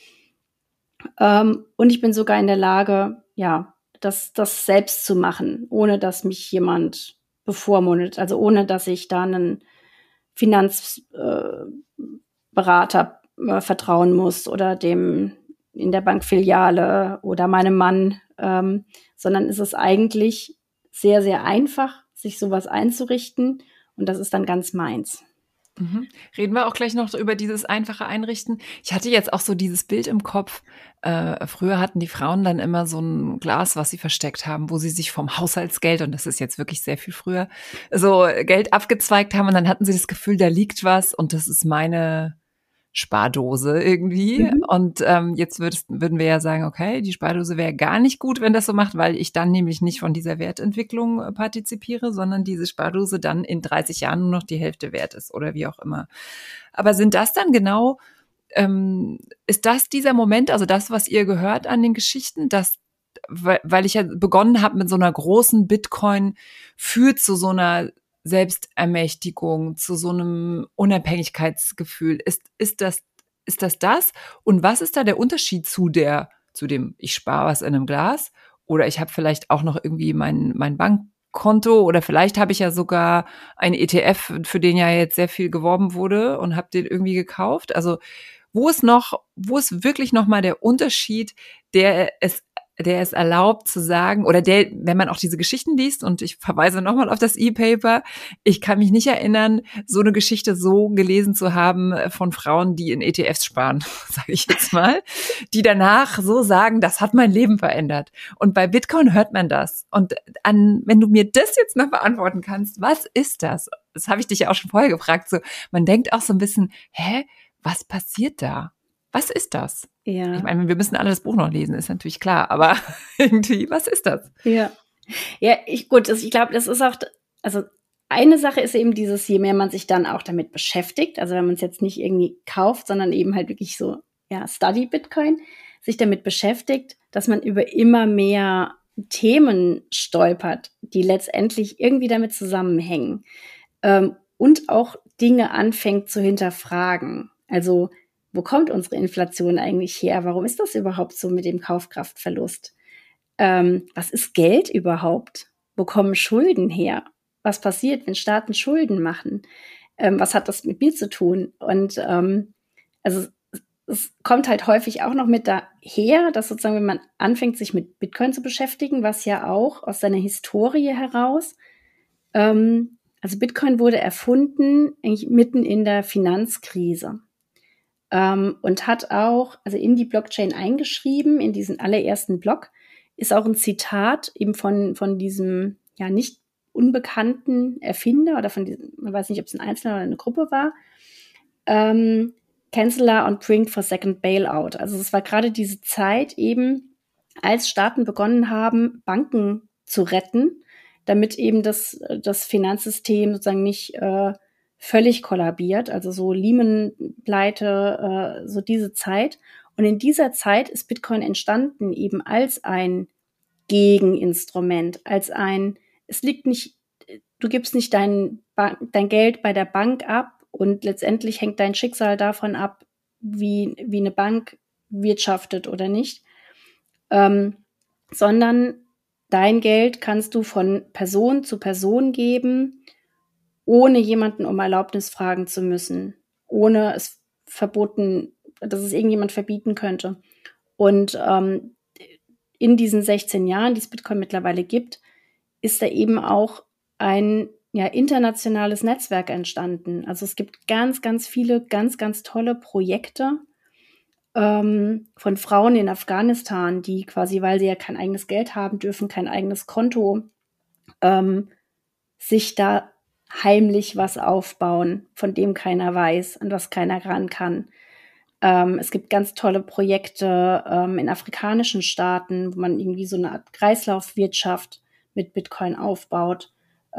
Und ich bin sogar in der Lage, das selbst zu machen, ohne dass mich jemand bevormundet, also ohne dass ich da einen Finanzberater vertrauen muss oder dem in der Bankfiliale oder meinem Mann, sondern ist es eigentlich sehr, sehr einfach, sich sowas einzurichten und das ist dann ganz meins. Reden wir auch gleich noch über dieses einfache Einrichten. Ich hatte jetzt auch so dieses Bild im Kopf. Früher hatten die Frauen dann immer so ein Glas, was sie versteckt haben, wo sie sich vom Haushaltsgeld, und das ist jetzt wirklich sehr viel früher, so Geld abgezweigt haben und dann hatten sie das Gefühl, da liegt was und das ist meine Spardose irgendwie. Und jetzt würden wir ja sagen, okay, die Spardose wäre gar nicht gut, wenn das so macht, weil ich dann nämlich nicht von dieser Wertentwicklung partizipiere, sondern diese Spardose dann in 30 Jahren nur noch die Hälfte wert ist oder wie auch immer. Aber sind das dann genau, ist das dieser Moment, also das, was ihr gehört an den Geschichten, weil ich ja begonnen habe mit so einer großen Bitcoin, führt zu so einer Selbstermächtigung, zu so einem Unabhängigkeitsgefühl. Ist das? Und was ist da der Unterschied zu dem, ich spare was in einem Glas oder ich habe vielleicht auch noch irgendwie mein Bankkonto oder vielleicht habe ich ja sogar einen ETF, für den ja jetzt sehr viel geworben wurde und habe den irgendwie gekauft. Also wo ist wirklich noch mal der Unterschied, der es der es erlaubt zu sagen, oder wenn man auch diese Geschichten liest, und ich verweise nochmal auf das E-Paper, ich kann mich nicht erinnern, so eine Geschichte so gelesen zu haben von Frauen, die in ETFs sparen, sage ich jetzt mal, die danach so sagen, das hat mein Leben verändert. Und bei Bitcoin hört man das. Und wenn du mir das jetzt noch beantworten kannst, was ist das? Das habe ich dich ja auch schon vorher gefragt. So, man denkt auch so ein bisschen, was passiert da? Was ist das? Ja. Ich meine, wir müssen alle das Buch noch lesen, ist natürlich klar, aber irgendwie, was ist das? Ja. Ja, ich glaube, das ist auch, also eine Sache ist eben dieses, je mehr man sich dann auch damit beschäftigt, also wenn man es jetzt nicht irgendwie kauft, sondern eben halt wirklich so, Study Bitcoin, sich damit beschäftigt, dass man über immer mehr Themen stolpert, die letztendlich irgendwie damit zusammenhängen, und auch Dinge anfängt zu hinterfragen. Also, wo kommt unsere Inflation eigentlich her? Warum ist das überhaupt so mit dem Kaufkraftverlust? Was ist Geld überhaupt? Wo kommen Schulden her? Was passiert, wenn Staaten Schulden machen? Was hat das mit mir zu tun? Und also es kommt halt häufig auch noch mit daher, dass sozusagen, wenn man anfängt, sich mit Bitcoin zu beschäftigen, was ja auch aus seiner Historie heraus, also Bitcoin wurde erfunden eigentlich mitten in der Finanzkrise. Und hat auch, also in die Blockchain eingeschrieben, in diesen allerersten Block, ist auch ein Zitat eben von diesem nicht unbekannten Erfinder oder von diesem, man weiß nicht, ob es ein Einzelner oder eine Gruppe war, Gensler on Brink for Second Bailout. Also es war gerade diese Zeit eben, als Staaten begonnen haben, Banken zu retten, damit eben das Finanzsystem sozusagen nicht völlig kollabiert, also so Lehman-Pleite, so diese Zeit. Und in dieser Zeit ist Bitcoin entstanden eben als ein Gegeninstrument, als es liegt nicht, du gibst nicht dein Geld bei der Bank ab und letztendlich hängt dein Schicksal davon ab, wie eine Bank wirtschaftet oder nicht, sondern dein Geld kannst du von Person zu Person geben, ohne jemanden um Erlaubnis fragen zu müssen, ohne es dass es irgendjemand verbieten könnte. Und in diesen 16 Jahren, die es Bitcoin mittlerweile gibt, ist da eben auch ein internationales Netzwerk entstanden. Also es gibt ganz, ganz viele, ganz, ganz tolle Projekte von Frauen in Afghanistan, die quasi, weil sie ja kein eigenes Geld haben dürfen, kein eigenes Konto, sich da heimlich was aufbauen, von dem keiner weiß, an was keiner ran kann. Es gibt ganz tolle Projekte in afrikanischen Staaten, wo man irgendwie so eine Art Kreislaufwirtschaft mit Bitcoin aufbaut,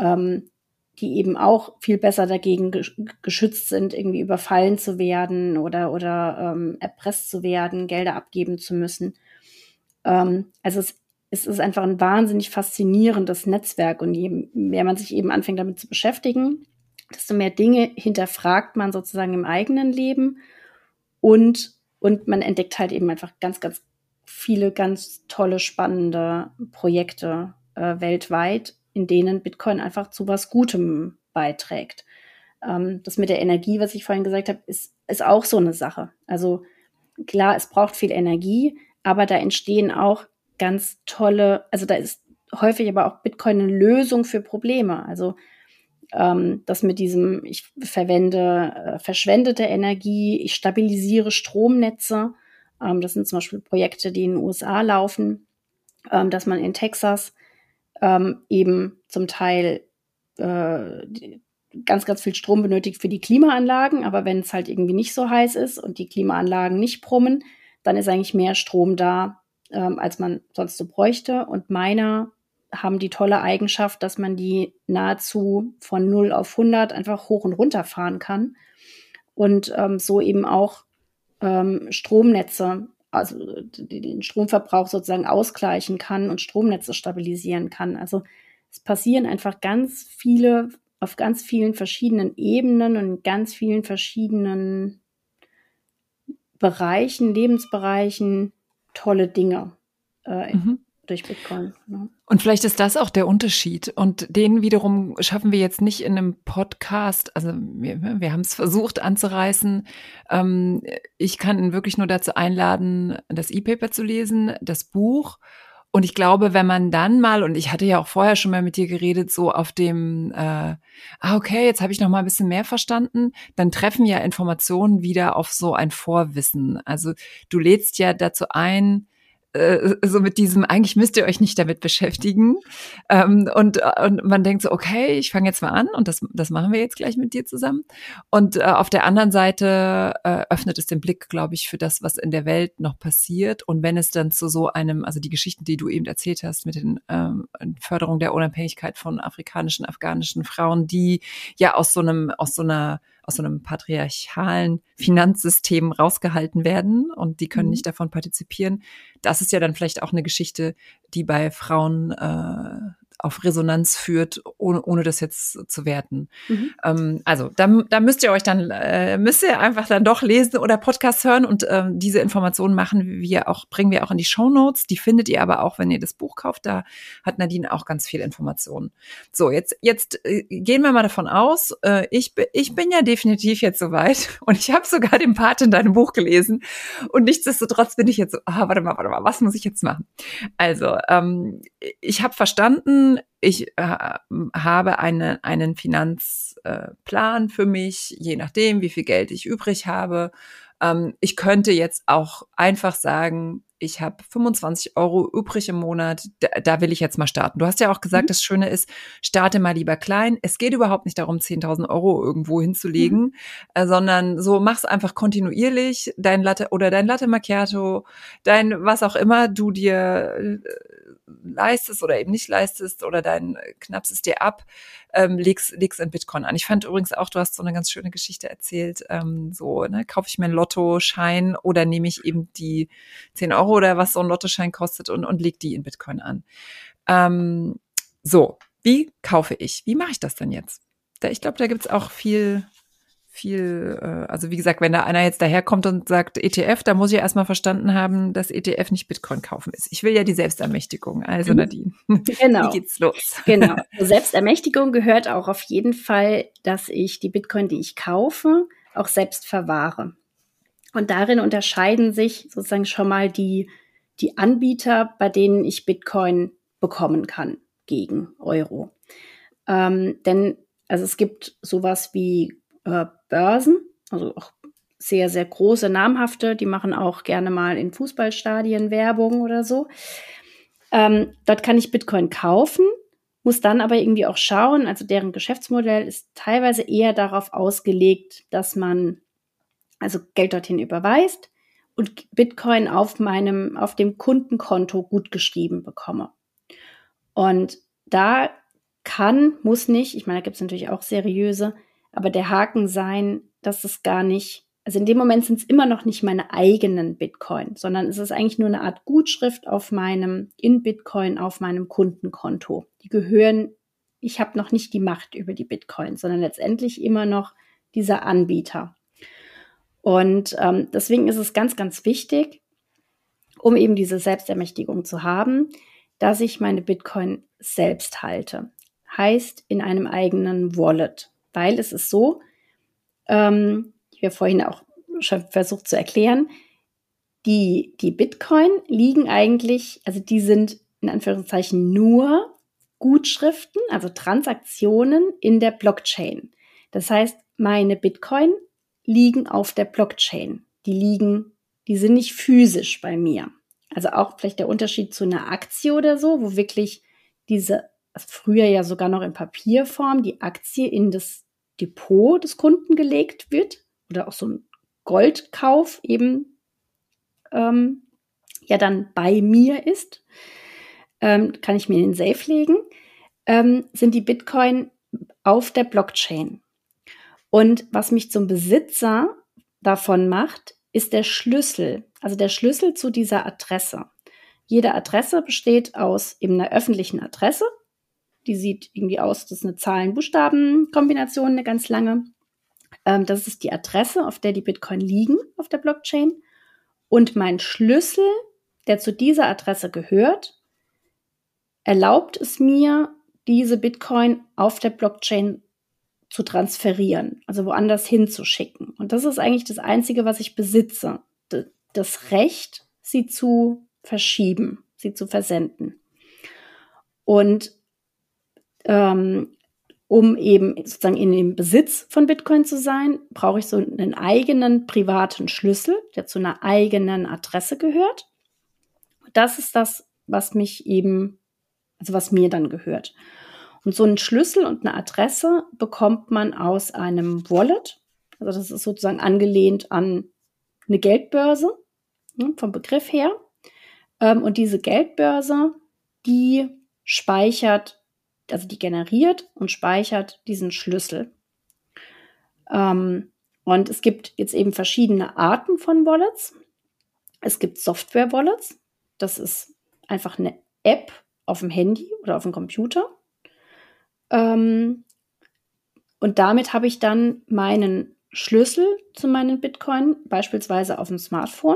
die eben auch viel besser dagegen geschützt sind, irgendwie überfallen zu werden oder erpresst zu werden, Gelder abgeben zu müssen. Also es ist einfach ein wahnsinnig faszinierendes Netzwerk, und je mehr man sich eben anfängt, damit zu beschäftigen, desto mehr Dinge hinterfragt man sozusagen im eigenen Leben, und man entdeckt halt eben einfach ganz, ganz viele ganz tolle, spannende Projekte weltweit, in denen Bitcoin einfach zu was Gutem beiträgt. Das mit der Energie, was ich vorhin gesagt habe, ist auch so eine Sache. Also klar, es braucht viel Energie, aber da entstehen auch ganz tolle, also da ist häufig aber auch Bitcoin eine Lösung für Probleme. Also das mit diesem, ich verwende verschwendete Energie, ich stabilisiere Stromnetze. Das sind zum Beispiel Projekte, die in den USA laufen, dass man in Texas eben zum Teil ganz, ganz viel Strom benötigt für die Klimaanlagen, aber wenn es halt irgendwie nicht so heiß ist und die Klimaanlagen nicht brummen, dann ist eigentlich mehr Strom da, als man sonst so bräuchte. Und Miner haben die tolle Eigenschaft, dass man die nahezu von 0 auf 100 einfach hoch und runter fahren kann und so eben auch Stromnetze, also den Stromverbrauch sozusagen ausgleichen kann und Stromnetze stabilisieren kann. Also es passieren einfach ganz viele, auf ganz vielen verschiedenen Ebenen und in ganz vielen verschiedenen Bereichen, Lebensbereichen, tolle Dinge durch Bitcoin. Ja. Und vielleicht ist das auch der Unterschied. Und den wiederum schaffen wir jetzt nicht in einem Podcast. Also wir haben es versucht anzureißen. Ich kann wirklich nur dazu einladen, das E-Paper zu lesen, das Buch Und ich glaube, wenn man dann mal, und ich hatte ja auch vorher schon mal mit dir geredet, so auf dem, okay, jetzt habe ich noch mal ein bisschen mehr verstanden, dann treffen ja Informationen wieder auf so ein Vorwissen. Also du lädst ja dazu ein, so mit diesem, eigentlich müsst ihr euch nicht damit beschäftigen. Und man denkt so, okay, ich fange jetzt mal an und das machen wir jetzt gleich mit dir zusammen. Und auf der anderen Seite öffnet es den Blick, glaube ich, für das, was in der Welt noch passiert. Und wenn es dann zu so einem, also die Geschichten, die du eben erzählt hast mit den Förderung der Unabhängigkeit von afghanischen Frauen, die ja aus so einem patriarchalen Finanzsystem rausgehalten werden und die können nicht davon partizipieren. Das ist ja dann vielleicht auch eine Geschichte, die bei Frauen auf Resonanz führt, ohne das jetzt zu werten. Also da müsst ihr euch dann, müsst ihr einfach dann doch lesen oder Podcast hören und diese Informationen bringen wir auch in die Shownotes. Die findet ihr aber auch, wenn ihr das Buch kauft. Da hat Nadine auch ganz viel Informationen. So, jetzt gehen wir mal davon aus, ich bin ja definitiv jetzt soweit und ich habe sogar den Part in deinem Buch gelesen und nichtsdestotrotz bin ich jetzt so, warte mal, was muss ich jetzt machen? Also, ich habe verstanden, ich habe einen Finanzplan für mich, je nachdem, wie viel Geld ich übrig habe. Ich könnte jetzt auch einfach sagen, ich habe 25 € übrig im Monat, da will ich jetzt mal starten. Du hast ja auch gesagt, das Schöne ist, starte mal lieber klein. Es geht überhaupt nicht darum, 10.000 € irgendwo hinzulegen, sondern so mach's einfach kontinuierlich, dein Latte Macchiato, dein was auch immer du dir leistest oder eben nicht leistest oder knappst es dir ab, legst in Bitcoin an. Ich fand übrigens auch, du hast so eine ganz schöne Geschichte erzählt, kaufe ich mir einen Lottoschein oder nehme ich eben die 10 € oder was so ein Lottoschein kostet und leg die in Bitcoin an. So, wie kaufe ich? Wie mache ich das denn jetzt? Ich glaube, da gibt's auch viel, also wie gesagt, wenn da einer jetzt daherkommt und sagt ETF, da muss ich erstmal verstanden haben, dass ETF nicht Bitcoin kaufen ist. Ich will ja die Selbstermächtigung. Also Nadine, genau. Wie geht's los? Genau. Selbstermächtigung gehört auch auf jeden Fall, dass ich die Bitcoin, die ich kaufe, auch selbst verwahre. Und darin unterscheiden sich sozusagen schon mal die Anbieter, bei denen ich Bitcoin bekommen kann gegen Euro. Denn es gibt sowas wie Börsen, also auch sehr, sehr große, namhafte, die machen auch gerne mal in Fußballstadien Werbung oder so. Dort kann ich Bitcoin kaufen, muss dann aber irgendwie auch schauen, also deren Geschäftsmodell ist teilweise eher darauf ausgelegt, dass man also Geld dorthin überweist und Bitcoin auf dem Kundenkonto gutgeschrieben bekomme. Und da muss nicht, ich meine, da gibt es natürlich auch seriöse, aber der Haken sein, dass es gar nicht, also in dem Moment sind es immer noch nicht meine eigenen Bitcoin, sondern es ist eigentlich nur eine Art Gutschrift in Bitcoin auf meinem Kundenkonto. Ich habe noch nicht die Macht über die Bitcoin, sondern letztendlich immer noch dieser Anbieter. Und deswegen ist es ganz, ganz wichtig, um eben diese Selbstermächtigung zu haben, dass ich meine Bitcoin selbst halte. Heißt in einem eigenen Wallet. Weil es ist so, wie wir vorhin auch schon versucht zu erklären, die Bitcoin liegen eigentlich, also die sind in Anführungszeichen nur Gutschriften, also Transaktionen in der Blockchain. Das heißt, meine Bitcoin liegen auf der Blockchain. Die sind nicht physisch bei mir. Also auch vielleicht der Unterschied zu einer Aktie oder so, wo wirklich früher ja sogar noch in Papierform, die Aktie in das Depot des Kunden gelegt wird oder auch so ein Goldkauf eben dann bei mir ist, kann ich mir in den Safe legen, sind die Bitcoin auf der Blockchain. Und was mich zum Besitzer davon macht, ist der Schlüssel, also der Schlüssel zu dieser Adresse. Jede Adresse besteht aus eben einer öffentlichen Adresse. Die sieht irgendwie aus, das ist eine Zahlen-Buchstaben-Kombination, eine ganz lange. Das ist die Adresse, auf der die Bitcoin liegen, auf der Blockchain. Und mein Schlüssel, der zu dieser Adresse gehört, erlaubt es mir, diese Bitcoin auf der Blockchain zu transferieren, also woanders hinzuschicken. Und das ist eigentlich das Einzige, was ich besitze. Das Recht, sie zu verschieben, sie zu versenden. Und um eben sozusagen in dem Besitz von Bitcoin zu sein, brauche ich so einen eigenen privaten Schlüssel, der zu einer eigenen Adresse gehört. Das ist das, was was mir dann gehört. Und so einen Schlüssel und eine Adresse bekommt man aus einem Wallet. Also das ist sozusagen angelehnt an eine Geldbörse, vom Begriff her. Und diese Geldbörse, die die generiert und speichert diesen Schlüssel. Und es gibt jetzt eben verschiedene Arten von Wallets. Es gibt Software-Wallets. Das ist einfach eine App auf dem Handy oder auf dem Computer. Und damit habe ich dann meinen Schlüssel zu meinen Bitcoin, beispielsweise auf dem Smartphone.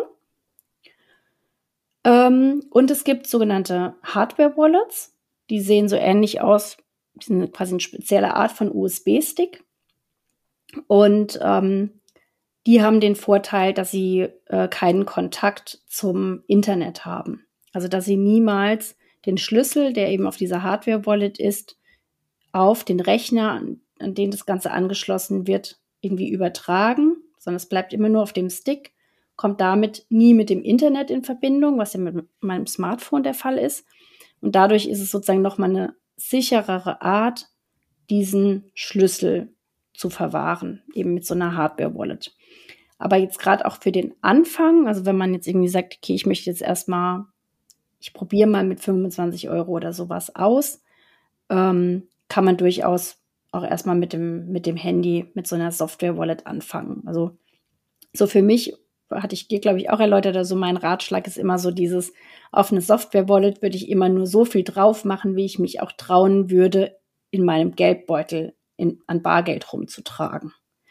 Und es gibt sogenannte Hardware-Wallets. Die sehen so ähnlich aus. Die sind quasi eine spezielle Art von USB-Stick. Und die haben den Vorteil, dass sie keinen Kontakt zum Internet haben. Also dass sie niemals den Schlüssel, der eben auf dieser Hardware-Wallet ist, auf den Rechner, an den das Ganze angeschlossen wird, irgendwie übertragen, sondern es bleibt immer nur auf dem Stick, kommt damit nie mit dem Internet in Verbindung, was ja mit meinem Smartphone der Fall ist. Und dadurch ist es sozusagen nochmal eine sicherere Art, diesen Schlüssel zu verwahren, eben mit so einer Hardware-Wallet. Aber jetzt gerade auch für den Anfang, also wenn man jetzt irgendwie sagt, okay, ich probiere mal mit 25 € oder sowas aus, kann man durchaus auch erstmal mit dem Handy, mit so einer Software-Wallet anfangen. Also so für mich, hatte ich dir, glaube ich, auch erläutert, also mein Ratschlag ist immer so dieses, auf eine Software-Wallet würde ich immer nur so viel drauf machen, wie ich mich auch trauen würde, in meinem Geldbeutel an Bargeld rumzutragen.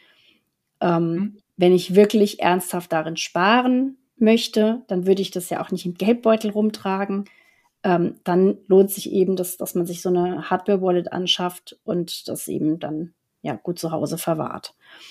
Wenn ich wirklich ernsthaft darin sparen möchte, dann würde ich das ja auch nicht im Geldbeutel rumtragen. Dann lohnt sich eben, dass man sich so eine Hardware-Wallet anschafft und das eben dann ja gut zu Hause verwahrt.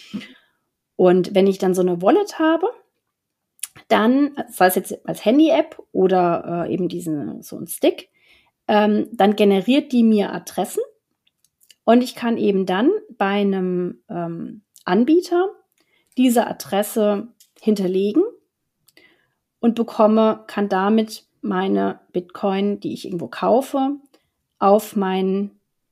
Und wenn ich dann so eine Wallet habe, dann, sei es jetzt als Handy-App oder eben so ein Stick, dann generiert die mir Adressen und ich kann eben dann bei einem Anbieter diese Adresse hinterlegen und kann damit meine Bitcoin, die ich irgendwo kaufe, auf meine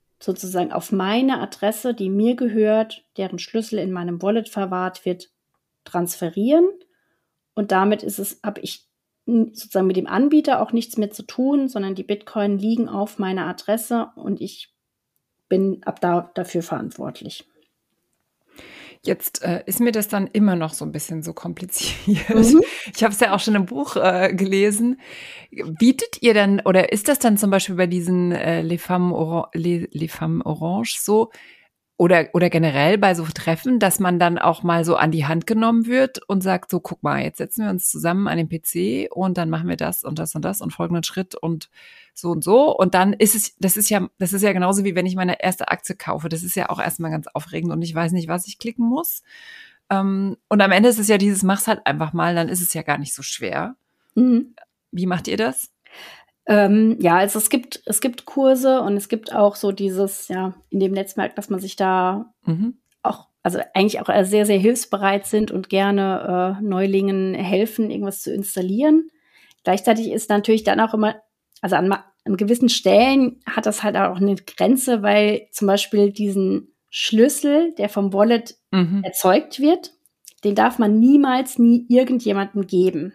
Adresse, die mir gehört, deren Schlüssel in meinem Wallet verwahrt wird, transferieren. Und damit habe ich sozusagen mit dem Anbieter auch nichts mehr zu tun, sondern die Bitcoin liegen auf meiner Adresse und ich bin dafür verantwortlich. Jetzt ist mir das dann immer noch so ein bisschen so kompliziert. Ich habe es ja auch schon im Buch gelesen. Bietet ihr dann, oder ist das dann zum Beispiel bei diesen Les Femmes Orange so, oder generell bei so Treffen, dass man dann auch mal so an die Hand genommen wird und sagt, so guck mal, jetzt setzen wir uns zusammen an den PC und dann machen wir das und das und das und folgenden Schritt und so. Und dann das ist ja genauso wie wenn ich meine erste Aktie kaufe. Das ist ja auch erstmal ganz aufregend und ich weiß nicht, was ich klicken muss. Und am Ende ist es ja mach's halt einfach mal, dann ist es ja gar nicht so schwer. Mhm. Wie macht ihr das? Ja, also es gibt Kurse und es gibt auch so dieses, ja, in dem Netzwerk, dass man sich da auch, also eigentlich auch sehr, sehr hilfsbereit sind und gerne Neulingen helfen, irgendwas zu installieren. Gleichzeitig ist natürlich dann auch immer, also an gewissen Stellen hat das halt auch eine Grenze, weil zum Beispiel diesen Schlüssel, der vom Wallet erzeugt wird, den darf man nie irgendjemandem geben.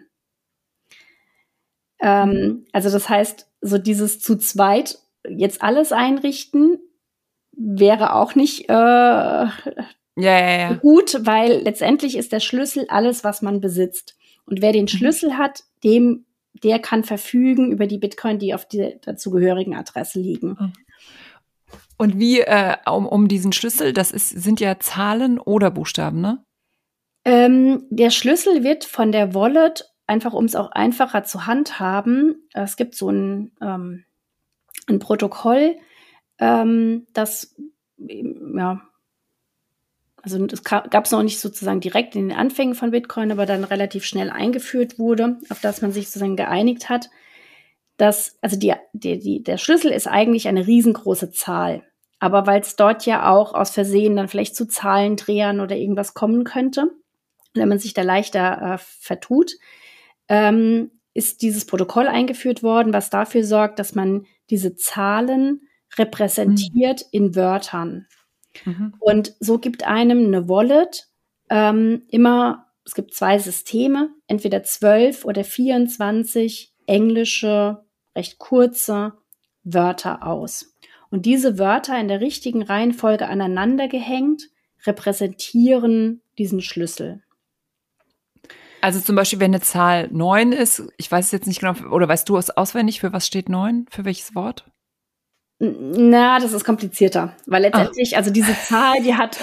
Also das heißt, so dieses zu zweit jetzt alles einrichten wäre auch nicht gut, weil letztendlich ist der Schlüssel alles, was man besitzt. Und wer den Schlüssel hat, der kann verfügen über die Bitcoin, die auf der dazugehörigen Adresse liegen. Und wie, um diesen Schlüssel, sind ja Zahlen oder Buchstaben, ne? Der Schlüssel wird von der Wallet, einfach um es auch einfacher zu handhaben, es gibt so ein Protokoll, das, ja, also das gab es noch nicht sozusagen direkt in den Anfängen von Bitcoin, aber dann relativ schnell eingeführt wurde, auf das man sich sozusagen geeinigt hat. dass, also der Schlüssel ist eigentlich eine riesengroße Zahl. Aber weil es dort ja auch aus Versehen dann vielleicht zu Zahlendrehern oder irgendwas kommen könnte, wenn man sich da leichter vertut, ist dieses Protokoll eingeführt worden, was dafür sorgt, dass man diese Zahlen repräsentiert in Wörtern. Und so gibt einem eine Wallet es gibt 2 Systeme, entweder 12 oder 24 englische, recht kurze Wörter aus. Und diese Wörter in der richtigen Reihenfolge aneinander gehängt, repräsentieren diesen Schlüssel. Also zum Beispiel, wenn eine Zahl 9 ist, ich weiß es jetzt nicht genau, oder weißt du es auswendig, für was steht 9? Für welches Wort? Na, das ist komplizierter, weil letztendlich, also diese Zahl, die hat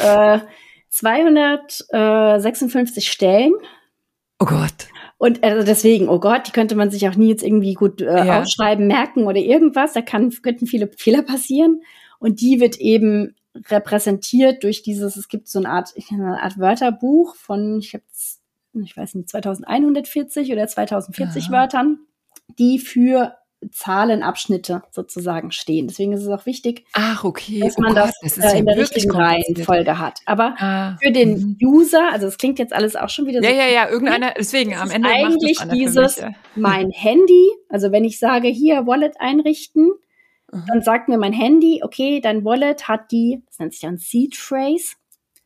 256 Stellen. Oh Gott. Und also deswegen, oh Gott, die könnte man sich auch nie jetzt irgendwie gut aufschreiben, merken oder irgendwas. Da könnten viele Fehler passieren. Und die wird eben repräsentiert durch es gibt so eine Art Wörterbuch von, ich weiß nicht, 2140 oder 2040 Wörtern, die für Zahlenabschnitte sozusagen stehen. Deswegen ist es auch wichtig, dass man das in der richtigen Reihenfolge hat. Aber für den User, also es klingt jetzt alles auch schon wieder so. Ja, irgendeiner, deswegen am Ende eigentlich macht das dieses, mein Handy, also wenn ich sage, hier Wallet einrichten, dann sagt mir mein Handy, okay, dein Wallet hat das nennt sich dann Seed Phrase,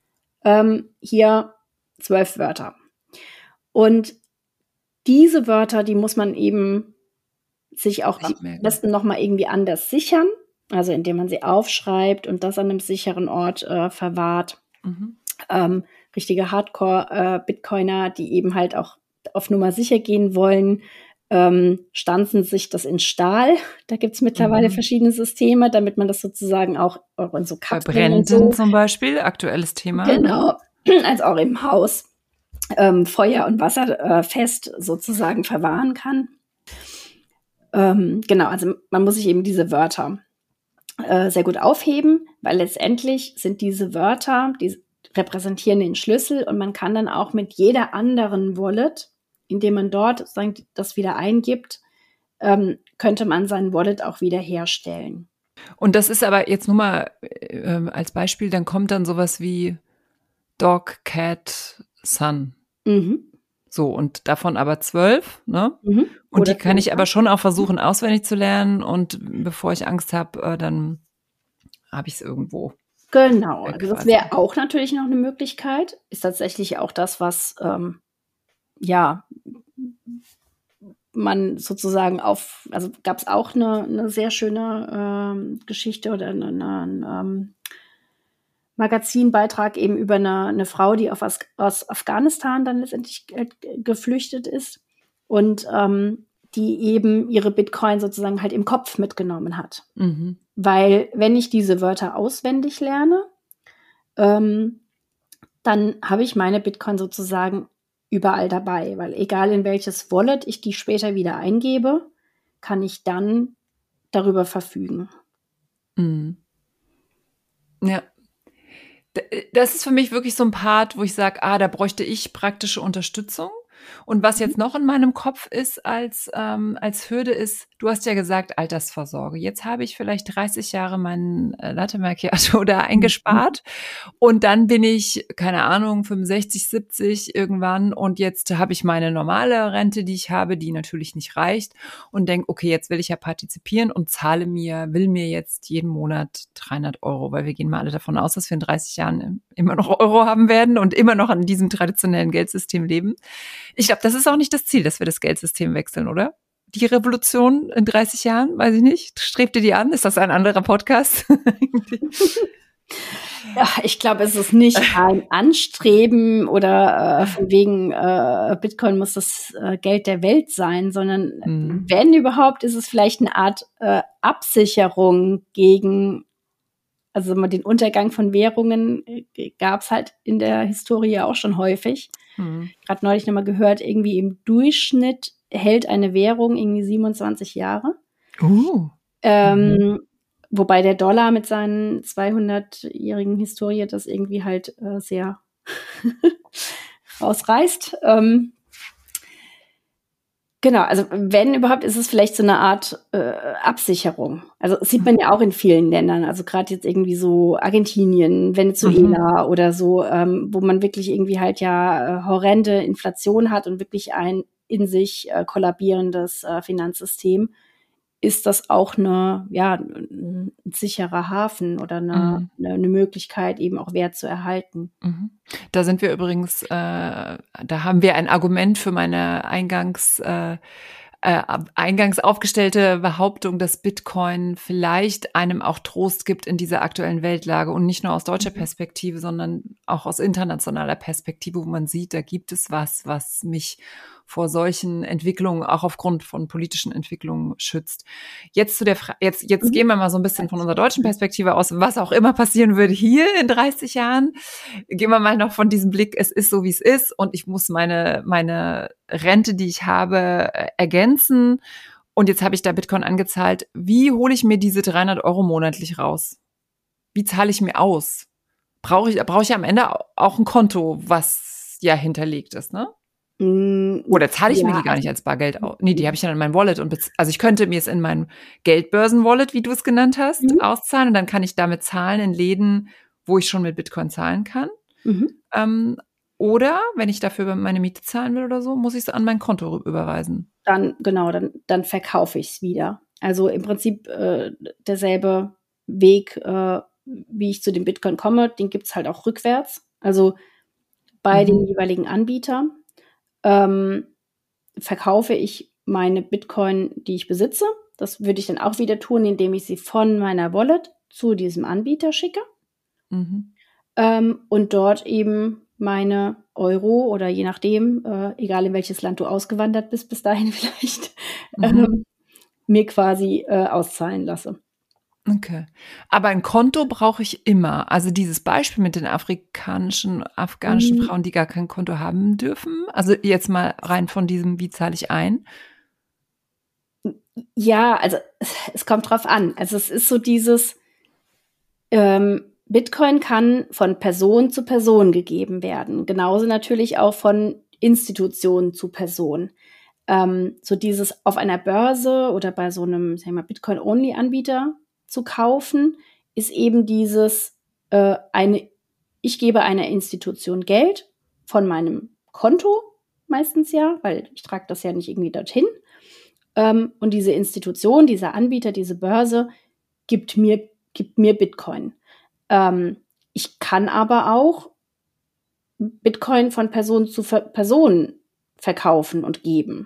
hier 12 Wörter. Und diese Wörter, die muss man eben sich auch am besten nochmal irgendwie anders sichern, also indem man sie aufschreibt und das an einem sicheren Ort verwahrt. Richtige Hardcore-Bitcoiner, die eben halt auch auf Nummer sicher gehen wollen, stanzen sich das in Stahl. Da gibt es mittlerweile verschiedene Systeme, damit man das sozusagen auch in so Kapseln und so. zum Beispiel, aktuelles Thema. Genau, als auch im Haus Feuer und Wasser fest sozusagen verwahren kann. Genau, also man muss sich eben diese Wörter sehr gut aufheben, weil letztendlich sind diese Wörter, die repräsentieren den Schlüssel und man kann dann auch mit jeder anderen Wallet, indem man dort das wieder eingibt, könnte man sein Wallet auch wieder herstellen. Und das ist aber jetzt nur mal als Beispiel, dann kommt dann sowas wie Dog, Cat, Sun. So, und davon aber 12, ne? Und die kann ich aber schon auch versuchen, auswendig zu lernen. Und bevor ich Angst habe, dann habe ich es irgendwo. Genau, also das wäre auch natürlich noch eine Möglichkeit. Ist tatsächlich auch das, was man sozusagen also gab es auch eine sehr schöne Geschichte oder einen Magazinbeitrag eben über eine Frau, die aus Afghanistan dann letztendlich geflüchtet ist und die eben ihre Bitcoin sozusagen halt im Kopf mitgenommen hat. Weil wenn ich diese Wörter auswendig lerne, dann habe ich meine Bitcoin sozusagen überall dabei, weil egal in welches Wallet ich die später wieder eingebe, kann ich dann darüber verfügen. Ja. Das ist für mich wirklich so ein Part, wo ich sage, da bräuchte ich praktische Unterstützung. Und was jetzt noch in meinem Kopf ist als Hürde ist, du hast ja gesagt, Altersvorsorge. Jetzt habe ich vielleicht 30 Jahre meinen Latte Macchiato da eingespart und dann bin ich, keine Ahnung, 65, 70 irgendwann und jetzt habe ich meine normale Rente, die ich habe, die natürlich nicht reicht und denke, okay, jetzt will ich ja partizipieren und will mir jetzt jeden Monat 300 €, weil wir gehen mal alle davon aus, dass wir in 30 Jahren immer noch Euro haben werden und immer noch an diesem traditionellen Geldsystem leben. Ich glaube, das ist auch nicht das Ziel, dass wir das Geldsystem wechseln, oder? Die Revolution in 30 Jahren, weiß ich nicht. Strebt ihr die an? Ist das ein anderer Podcast? Ja, ich glaube, es ist nicht ein Anstreben oder von wegen Bitcoin muss das Geld der Welt sein, sondern wenn überhaupt, ist es vielleicht eine Art Absicherung gegen, also mal den Untergang von Währungen gab es halt in der Historie auch schon häufig. Gerade neulich nochmal gehört, irgendwie im Durchschnitt hält eine Währung irgendwie 27 Jahre. Wobei der Dollar mit seinen 200-jährigen Historie das irgendwie halt sehr rausreißt. Genau, also wenn überhaupt, ist es vielleicht so eine Art Absicherung. Also das sieht man ja auch in vielen Ländern, also gerade jetzt irgendwie so Argentinien, Venezuela oder so, wo man wirklich irgendwie halt ja horrende Inflation hat und wirklich ein in sich kollabierendes Finanzsystem, ist das auch ein sicherer Hafen oder eine Möglichkeit, eben auch Wert zu erhalten. Da sind wir übrigens, da haben wir ein Argument für meine eingangs aufgestellte Behauptung, dass Bitcoin vielleicht einem auch Trost gibt in dieser aktuellen Weltlage und nicht nur aus deutscher Perspektive, sondern auch aus internationaler Perspektive, wo man sieht, da gibt es was mich vor solchen Entwicklungen, auch aufgrund von politischen Entwicklungen schützt. Jetzt zu der jetzt gehen wir mal so ein bisschen von unserer deutschen Perspektive aus, was auch immer passieren würde hier in 30 Jahren. Gehen wir mal noch von diesem Blick, es ist so, wie es ist und ich muss meine Rente, die ich habe, ergänzen. Und jetzt habe ich da Bitcoin angezahlt. Wie hole ich mir diese 300 € monatlich raus? Wie zahle ich mir aus? Brauche ich am Ende auch ein Konto, was ja hinterlegt ist, ne? Oder zahle ich mir die gar nicht als Bargeld aus? Nee, die habe ich dann in mein Wallet. Also ich könnte mir es in mein Geldbörsen-Wallet, wie du es genannt hast, auszahlen. Und dann kann ich damit zahlen in Läden, wo ich schon mit Bitcoin zahlen kann. Oder wenn ich dafür meine Miete zahlen will oder so, muss ich es an mein Konto überweisen. Dann verkaufe ich es wieder. Also im Prinzip derselbe Weg, wie ich zu dem Bitcoin komme, den gibt es halt auch rückwärts. Also bei den jeweiligen Anbietern verkaufe ich meine Bitcoin, die ich besitze. Das würde ich dann auch wieder tun, indem ich sie von meiner Wallet zu diesem Anbieter schicke. Und dort eben meine Euro oder je nachdem, egal in welches Land du ausgewandert bist, bis dahin vielleicht, mir quasi auszahlen lasse. Okay. Aber ein Konto brauche ich immer. Also dieses Beispiel mit den afghanischen Frauen, die gar kein Konto haben dürfen. Also jetzt mal rein von diesem, wie zahle ich ein? Ja, also es kommt drauf an. Also es ist so dieses, Bitcoin kann von Person zu Person gegeben werden. Genauso natürlich auch von Institution zu Person. So dieses auf einer Börse oder bei so einem, sagen wir mal, Bitcoin-Only-Anbieter zu kaufen, ist eben dieses, ich gebe einer Institution Geld von meinem Konto, meistens ja, weil ich trage das ja nicht irgendwie dorthin. Und diese Institution, dieser Anbieter, diese Börse gibt mir Bitcoin. Ich kann aber auch Bitcoin von Person zu Person verkaufen und geben.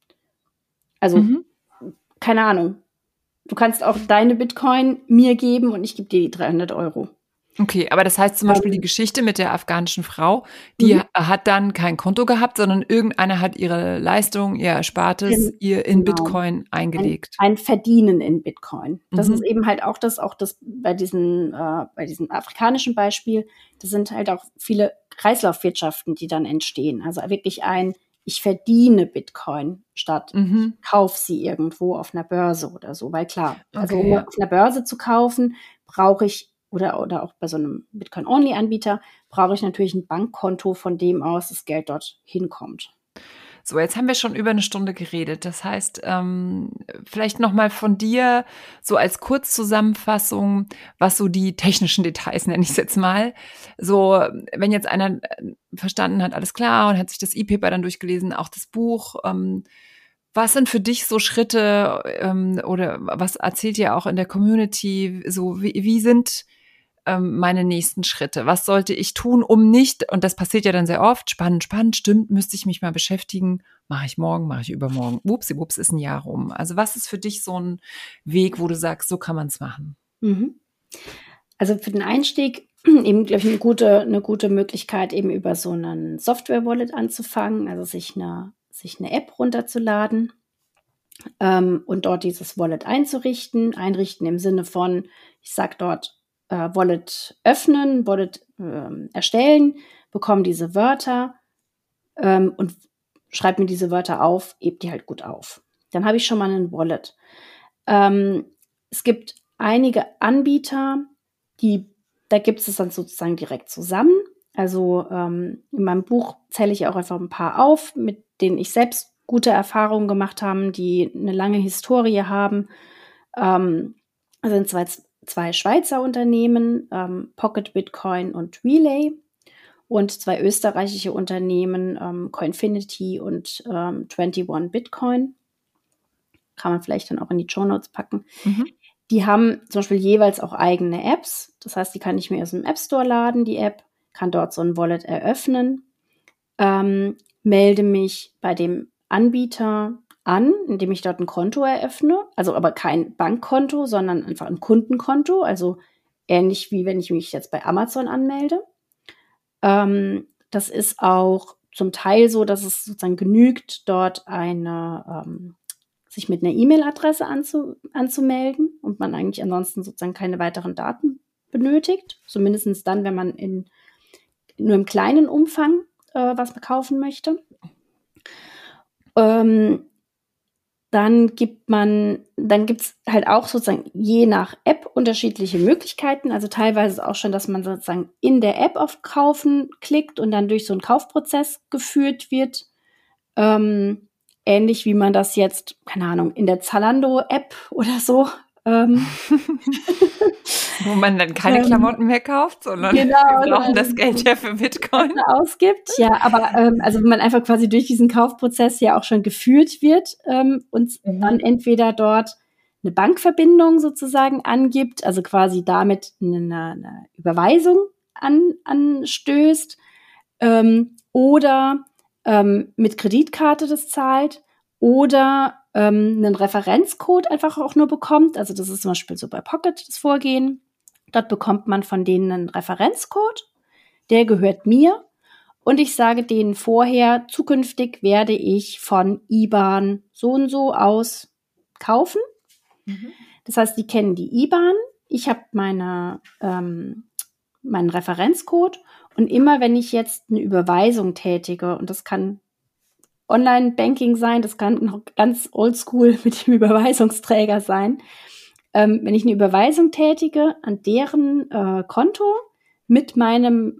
Also, keine Ahnung. Du kannst auch deine Bitcoin mir geben und ich gebe dir die 300 €. Okay, aber das heißt zum Beispiel die Geschichte mit der afghanischen Frau, die hat dann kein Konto gehabt, sondern irgendeiner hat ihre Leistung, ihr Erspartes, ihr in Bitcoin eingelegt. Ein Verdienen in Bitcoin. Das ist eben halt auch das bei diesem afrikanischen Beispiel, das sind halt auch viele Kreislaufwirtschaften, die dann entstehen. Also wirklich ich verdiene Bitcoin statt ich kaufe sie irgendwo auf einer Börse oder so. Weil klar, also um auf einer Börse zu kaufen, brauche ich oder auch bei so einem Bitcoin-Only-Anbieter brauche ich natürlich ein Bankkonto, von dem aus das Geld dort hinkommt. So, jetzt haben wir schon über eine Stunde geredet. Das heißt, vielleicht noch mal von dir so als Kurzzusammenfassung, was so die technischen Details, nenne ich es jetzt mal. So, wenn jetzt einer verstanden hat, alles klar, und hat sich das E-Paper dann durchgelesen, auch das Buch, was sind für dich so Schritte oder was erzählt ihr auch in der Community? So, wie sind meine nächsten Schritte? Was sollte ich tun, um nicht, und das passiert ja dann sehr oft, spannend, stimmt, müsste ich mich mal beschäftigen, mache ich morgen, mache ich übermorgen, wupsi-wups, ist ein Jahr rum. Also was ist für dich so ein Weg, wo du sagst, so kann man es machen? Also für den Einstieg eben, glaube ich, eine gute Möglichkeit, eben über so einen Software-Wallet anzufangen, also sich eine App runterzuladen und dort dieses Wallet einrichten im Sinne von, ich sage dort, Wallet öffnen, Wallet erstellen, bekomme diese Wörter und schreibe mir diese Wörter auf, heb die halt gut auf. Dann habe ich schon mal ein Wallet. Es gibt einige Anbieter, da gibt es dann sozusagen direkt zusammen. Also in meinem Buch zähle ich auch einfach ein paar auf, mit denen ich selbst gute Erfahrungen gemacht haben, die eine lange Historie haben. Also sind zwei Schweizer Unternehmen, Pocket Bitcoin und Relay, und zwei österreichische Unternehmen, Coinfinity und 21 Bitcoin. Kann man vielleicht dann auch in die Shownotes packen. Mhm. Die haben zum Beispiel jeweils auch eigene Apps. Das heißt, die kann ich mir aus dem App Store laden, die App, kann dort so ein Wallet eröffnen, melde mich bei dem Anbieter an, indem ich dort ein Konto eröffne. Also aber kein Bankkonto, sondern einfach ein Kundenkonto. Also ähnlich wie wenn ich mich jetzt bei Amazon anmelde. Das ist auch zum Teil so, dass es sozusagen genügt, dort sich mit einer E-Mail-Adresse anzumelden und man eigentlich ansonsten sozusagen keine weiteren Daten benötigt. Zumindest dann, wenn man nur im kleinen Umfang was kaufen möchte. Dann gibt's halt auch sozusagen je nach App unterschiedliche Möglichkeiten. Also teilweise auch schon, dass man sozusagen in der App auf Kaufen klickt und dann durch so einen Kaufprozess geführt wird. Ähnlich wie man das jetzt, keine Ahnung, in der Zalando-App oder so. Wo man dann keine Klamotten mehr kauft, sondern wir brauchen das Geld ja für Bitcoin. Ausgibt. Ja, aber also wenn man einfach quasi durch diesen Kaufprozess ja auch schon geführt wird und dann entweder dort eine Bankverbindung sozusagen angibt, also quasi damit eine Überweisung anstößt oder mit Kreditkarte das zahlt oder einen Referenzcode einfach auch nur bekommt. Also das ist zum Beispiel so bei Pocket das Vorgehen. Dort bekommt man von denen einen Referenzcode, der gehört mir und ich sage denen vorher, zukünftig werde ich von IBAN so und so aus kaufen. Mhm. Das heißt, die kennen die IBAN, ich habe meinen Referenzcode und immer wenn ich jetzt eine Überweisung tätige, und das kann Online-Banking sein, das kann noch ganz oldschool mit dem Überweisungsträger sein. Wenn ich eine Überweisung tätige an deren Konto mit meinem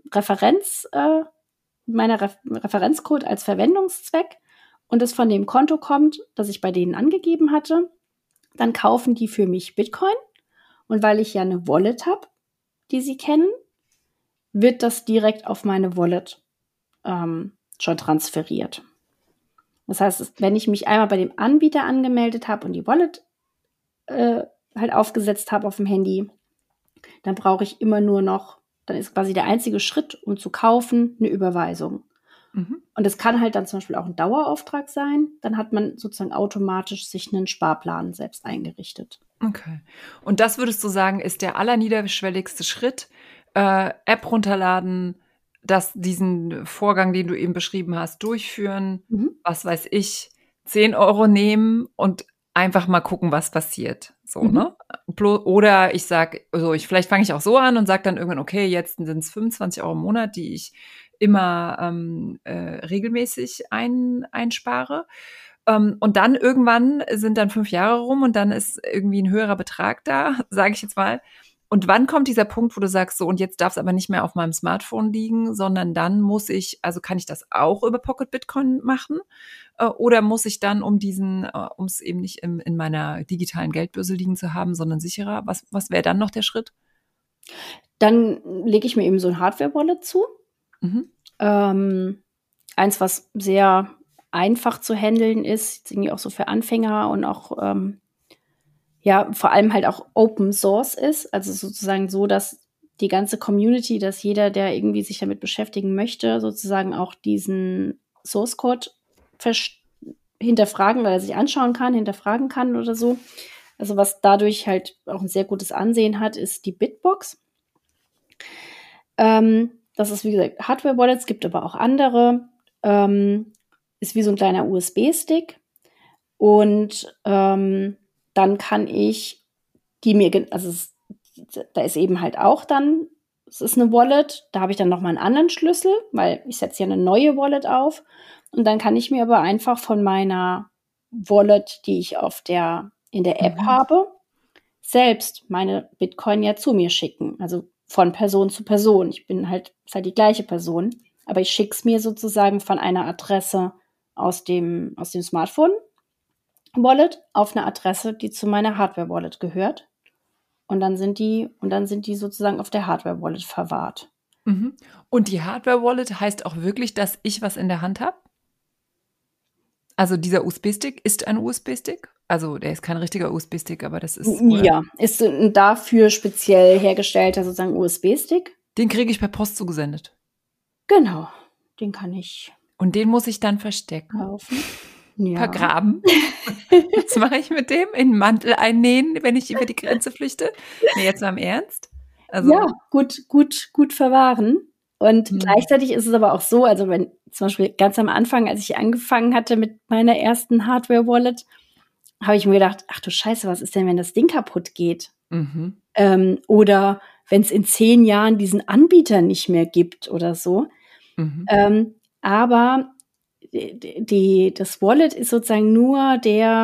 Referenzcode als Verwendungszweck und es von dem Konto kommt, das ich bei denen angegeben hatte, dann kaufen die für mich Bitcoin. Und weil ich ja eine Wallet habe, die sie kennen, wird das direkt auf meine Wallet schon transferiert. Das heißt, wenn ich mich einmal bei dem Anbieter angemeldet habe und die Wallet halt aufgesetzt habe auf dem Handy, dann brauche ich immer nur noch, dann ist quasi der einzige Schritt, um zu kaufen, eine Überweisung. Mhm. Und es kann halt dann zum Beispiel auch ein Dauerauftrag sein. Dann hat man sozusagen automatisch sich einen Sparplan selbst eingerichtet. Okay. Und das würdest du sagen, ist der allerniederschwelligste Schritt, App runterladen, diesen Vorgang, den du eben beschrieben hast, durchführen, was weiß ich, 10 € nehmen und einfach mal gucken, was passiert. So, ne? Oder ich sag, also vielleicht fange ich auch so an und sage dann irgendwann, okay, jetzt sind es 25 € im Monat, die ich immer regelmäßig einspare. Und dann irgendwann sind dann 5 Jahre rum und dann ist irgendwie ein höherer Betrag da, sage ich jetzt mal. Und wann kommt dieser Punkt, wo du sagst, so, und jetzt darf es aber nicht mehr auf meinem Smartphone liegen, sondern dann kann ich das auch über Pocket Bitcoin machen? Oder muss ich dann, um es eben nicht in meiner digitalen Geldbörse liegen zu haben, sondern sicherer, was wäre dann noch der Schritt? Dann lege ich mir eben so ein Hardware-Wallet zu. Mhm. Eins, was sehr einfach zu handeln ist, irgendwie auch so für Anfänger und auch vor allem halt auch Open Source ist, also sozusagen so, dass die ganze Community, dass jeder, der irgendwie sich damit beschäftigen möchte, sozusagen auch diesen Source Code hinterfragen, weil er sich anschauen kann, hinterfragen kann oder so. Also was dadurch halt auch ein sehr gutes Ansehen hat, ist die Bitbox. Das ist, wie gesagt, Hardware-Wallets, gibt aber auch andere. Ist wie so ein kleiner USB-Stick. Und dann kann ich da ist eben halt auch dann, es ist eine Wallet, da habe ich dann nochmal einen anderen Schlüssel, weil ich setze ja eine neue Wallet auf und dann kann ich mir aber einfach von meiner Wallet, die ich in der App habe, selbst meine Bitcoin ja zu mir schicken, also von Person zu Person. Ist halt die gleiche Person, aber ich schicke es mir sozusagen von einer Adresse aus dem Smartphone-Wallet auf eine Adresse, die zu meiner Hardware-Wallet gehört. Und dann sind die sozusagen auf der Hardware-Wallet verwahrt. Mhm. Und die Hardware-Wallet heißt auch wirklich, dass ich was in der Hand habe? Also dieser USB-Stick ist ein USB-Stick? Also der ist kein richtiger USB-Stick, aber das ist... Ja, ist ein dafür speziell hergestellter sozusagen USB-Stick. Den kriege ich per Post zugesendet. Genau, den kann ich Und den muss ich dann verstecken? kaufen. Ja. Vergraben? Was mache ich mit dem? In den Mantel einnähen, wenn ich über die Grenze flüchte? Nee, jetzt mal im Ernst? Also, Ja, gut verwahren. Und gleichzeitig ist es aber auch so, also wenn zum Beispiel ganz am Anfang, als ich angefangen hatte mit meiner ersten Hardware-Wallet, habe ich mir gedacht, ach du Scheiße, was ist denn, wenn das Ding kaputt geht? Oder wenn es in 10 Jahren diesen Anbieter nicht mehr gibt oder so. Aber das Wallet ist sozusagen nur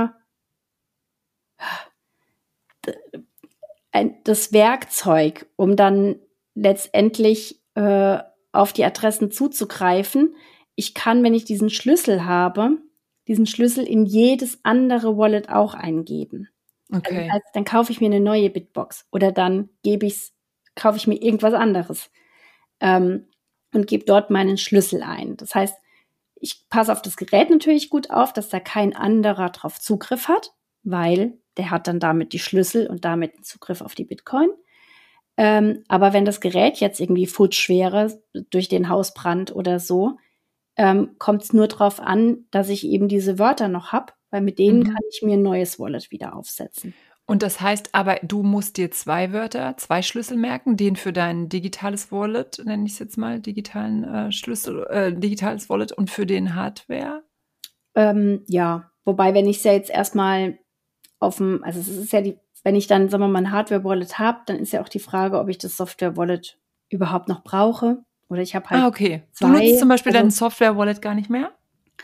das Werkzeug, um dann letztendlich auf die Adressen zuzugreifen. Ich kann, wenn ich diesen Schlüssel habe, diesen Schlüssel in jedes andere Wallet auch eingeben. okay. Also dann kaufe ich mir eine neue Bitbox oder dann kaufe ich mir irgendwas anderes und gebe dort meinen Schlüssel ein. Das heißt, ich passe auf das Gerät natürlich gut auf, dass da kein anderer drauf Zugriff hat, weil der hat dann damit die Schlüssel und damit einen Zugriff auf die Bitcoin. Aber wenn das Gerät jetzt irgendwie futsch wäre durch den Hausbrand oder so, kommt es nur darauf an, dass ich eben diese Wörter noch habe, weil mit denen kann ich mir ein neues Wallet wieder aufsetzen. Und das heißt aber, du musst dir 2 Schlüssel merken, den für dein digitales Wallet, nenne ich es jetzt mal, digitales Wallet und für den Hardware? Ja, wobei, wenn ich es ja jetzt erstmal also es ist ja wenn ich dann, sagen wir mal, ein Hardware-Wallet habe, dann ist ja auch die Frage, ob ich das Software-Wallet überhaupt noch brauche. Oder ich habe halt okay. 2. Du nutzt zum Beispiel dein Software-Wallet gar nicht mehr?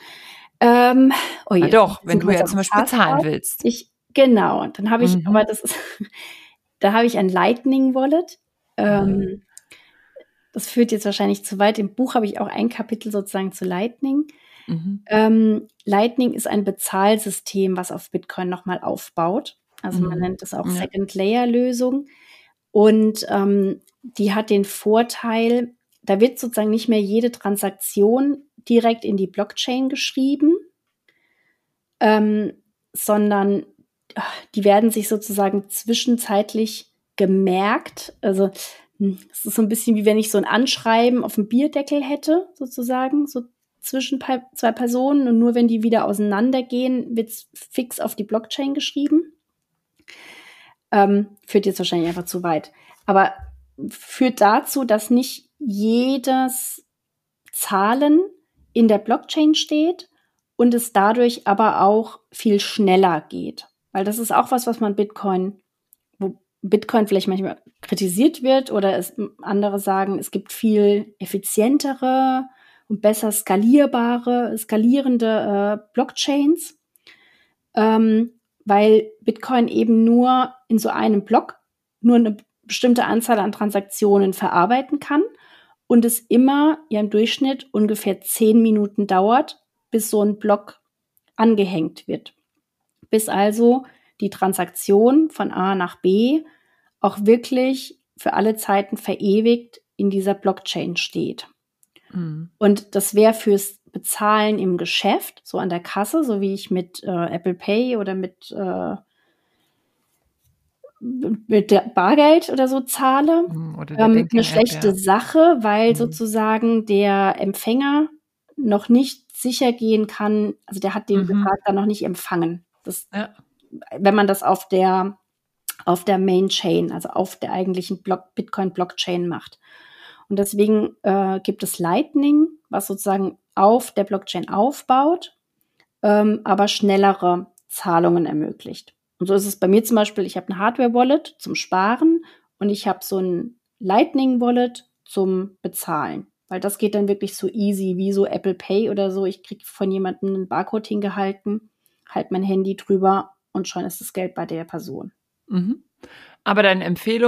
Oh je, doch, wenn du ja zum Beispiel bezahlen willst. Genau, dann habe ich, aber da habe ich ein Lightning-Wallet. Das führt jetzt wahrscheinlich zu weit. Im Buch habe ich auch ein Kapitel sozusagen zu Lightning. Lightning ist ein Bezahlsystem, was auf Bitcoin nochmal aufbaut. Also man nennt es auch Second-Layer-Lösung. Und die hat den Vorteil, da wird sozusagen nicht mehr jede Transaktion direkt in die Blockchain geschrieben, sondern die werden sich sozusagen zwischenzeitlich gemerkt. Also es ist so ein bisschen wie wenn ich so ein Anschreiben auf dem Bierdeckel hätte, sozusagen, so zwischen 2 Personen. Und nur wenn die wieder auseinandergehen, wird es fix auf die Blockchain geschrieben. Führt jetzt wahrscheinlich einfach zu weit. Aber führt dazu, dass nicht jedes Zahlen in der Blockchain steht und es dadurch aber auch viel schneller geht. Weil das ist auch was man wo Bitcoin vielleicht manchmal kritisiert wird oder andere sagen, es gibt viel effizientere und besser skalierende Blockchains, weil Bitcoin eben nur in so einem Block nur eine bestimmte Anzahl an Transaktionen verarbeiten kann und es immer im Durchschnitt ungefähr 10 Minuten dauert, bis so ein Block angehängt wird. Bis also die Transaktion von A nach B auch wirklich für alle Zeiten verewigt in dieser Blockchain steht. Und das wäre fürs Bezahlen im Geschäft, so an der Kasse, so wie ich mit Apple Pay oder mit Bargeld oder so zahle, Oder eine schlechte Sache, weil sozusagen der Empfänger noch nicht sicher gehen kann, also der hat den Betrag dann noch nicht empfangen. Wenn man das auf der Main Chain, also auf der eigentlichen Bitcoin-Blockchain macht. Und deswegen gibt es Lightning, was sozusagen auf der Blockchain aufbaut, aber schnellere Zahlungen ermöglicht. Und so ist es bei mir zum Beispiel, ich habe ein Hardware-Wallet zum Sparen und ich habe so ein Lightning-Wallet zum Bezahlen. Weil das geht dann wirklich so easy wie so Apple Pay oder so. Ich kriege von jemandem einen Barcode hingehalten, halt mein Handy drüber und schon ist das Geld bei der Person. Aber deine Empfehlung,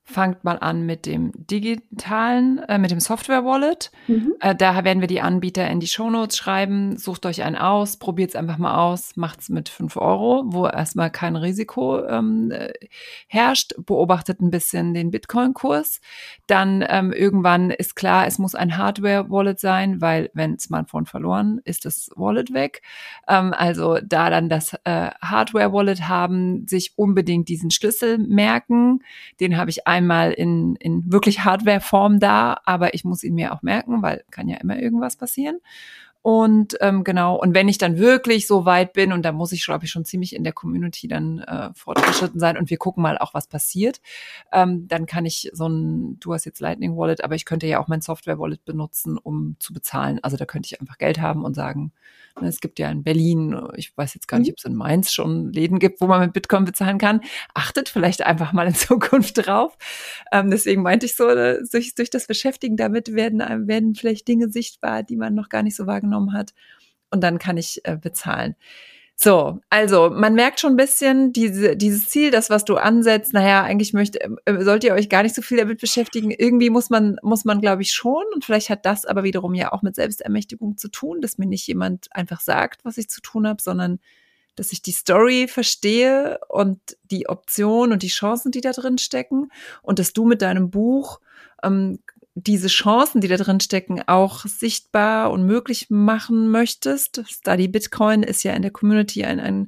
fangt mal an mit dem digitalen, mit dem Software-Wallet. Mhm. Da werden wir die Anbieter in die Shownotes schreiben. Sucht euch einen aus, probiert es einfach mal aus, macht's mit 5 Euro, wo erstmal kein Risiko herrscht. Beobachtet ein bisschen den Bitcoin-Kurs. Dann irgendwann ist klar, es muss ein Hardware-Wallet sein, weil wenn Smartphone verloren, ist das Wallet weg. Also da dann das Hardware-Wallet haben, sich unbedingt diesen Schlüssel merken. Den habe ich einmal in wirklich Hardware-Form da, aber ich muss ihn mir auch merken, weil kann ja immer irgendwas passieren. Und genau, und wenn ich dann wirklich so weit bin, und da muss ich, glaube ich, schon ziemlich in der Community dann fortgeschritten sein und wir gucken mal auch, was passiert, dann kann ich du hast jetzt Lightning Wallet, aber ich könnte ja auch mein Software Wallet benutzen, um zu bezahlen. Also da könnte ich einfach Geld haben und sagen, es gibt ja in Berlin, ich weiß jetzt gar nicht, ob es in Mainz schon Läden gibt, wo man mit Bitcoin bezahlen kann. Achtet vielleicht einfach mal in Zukunft drauf. Deswegen meinte ich so, durch das Beschäftigen damit werden vielleicht Dinge sichtbar, die man noch gar nicht so wahrgenommen hat. Und dann kann ich bezahlen. So, also man merkt schon ein bisschen dieses Ziel, das, was du ansetzt, naja, eigentlich sollt ihr euch gar nicht so viel damit beschäftigen. Irgendwie muss man, glaube ich, schon, und vielleicht hat das aber wiederum ja auch mit Selbstermächtigung zu tun, dass mir nicht jemand einfach sagt, was ich zu tun habe, sondern dass ich die Story verstehe und die Optionen und die Chancen, die da drin stecken, und dass du mit deinem Buch diese Chancen, die da drin stecken, auch sichtbar und möglich machen möchtest. Study Bitcoin ist ja in der Community ein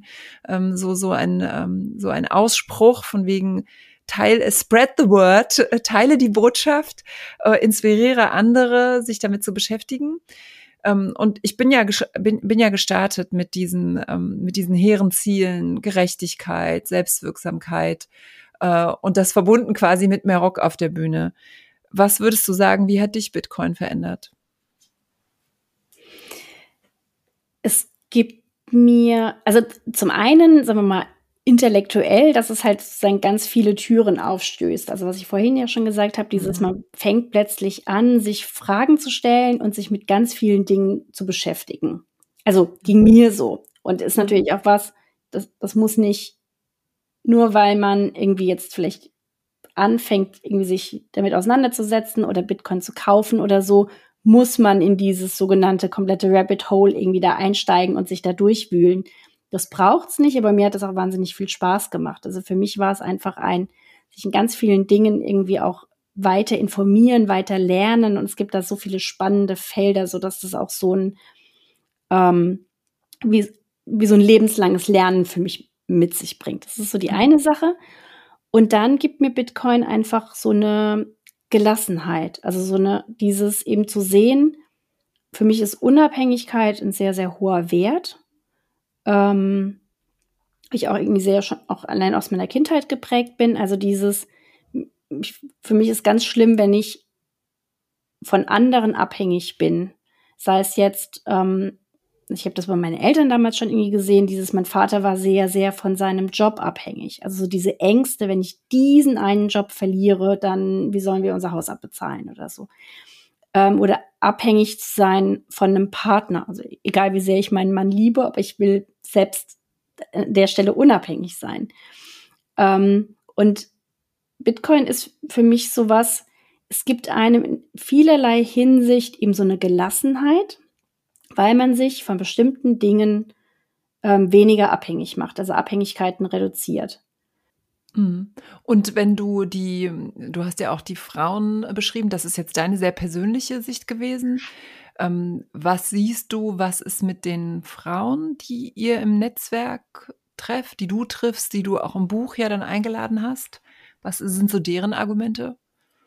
Ausspruch von wegen spread the word, teile die Botschaft, inspiriere andere, sich damit zu beschäftigen. Und ich bin ja gestartet mit diesen hehren Zielen, Gerechtigkeit, Selbstwirksamkeit, und das verbunden quasi mit mehr Rock auf der Bühne. Was würdest du sagen, wie hat dich Bitcoin verändert? Es gibt mir, also zum einen, sagen wir mal, intellektuell, dass es halt sozusagen ganz viele Türen aufstößt. Also was ich vorhin ja schon gesagt habe, man fängt plötzlich an, sich Fragen zu stellen und sich mit ganz vielen Dingen zu beschäftigen. Also ging mir so. Und ist natürlich auch was, das muss nicht, nur weil man irgendwie jetzt vielleicht anfängt, irgendwie sich damit auseinanderzusetzen oder Bitcoin zu kaufen oder so, muss man in dieses sogenannte komplette Rabbit Hole irgendwie da einsteigen und sich da durchwühlen. Das braucht's nicht, aber mir hat das auch wahnsinnig viel Spaß gemacht. Also für mich war es einfach sich in ganz vielen Dingen irgendwie auch weiter informieren, weiter lernen, und es gibt da so viele spannende Felder, sodass das auch so ein wie so ein lebenslanges Lernen für mich mit sich bringt. Das ist so die eine Sache. Und dann gibt mir Bitcoin einfach so eine Gelassenheit, also dieses eben zu sehen, für mich ist Unabhängigkeit ein sehr, sehr hoher Wert. Ich auch irgendwie schon auch allein aus meiner Kindheit geprägt bin. Also für mich ist ganz schlimm, wenn ich von anderen abhängig bin. Sei es jetzt, ich habe das bei meinen Eltern damals schon irgendwie gesehen, mein Vater war sehr, sehr von seinem Job abhängig. Also so diese Ängste, wenn ich diesen einen Job verliere, dann wie sollen wir unser Haus abbezahlen oder so. Oder abhängig zu sein von einem Partner. Also egal, wie sehr ich meinen Mann liebe, aber ich will selbst an der Stelle unabhängig sein. Und Bitcoin ist für mich sowas, es gibt einem in vielerlei Hinsicht eben so eine Gelassenheit, weil man sich von bestimmten Dingen weniger abhängig macht, also Abhängigkeiten reduziert. Und wenn du hast ja auch die Frauen beschrieben, das ist jetzt deine sehr persönliche Sicht gewesen. Was siehst du, was ist mit den Frauen, die ihr im Netzwerk trefft, die du triffst, die du auch im Buch ja dann eingeladen hast? Was sind so deren Argumente?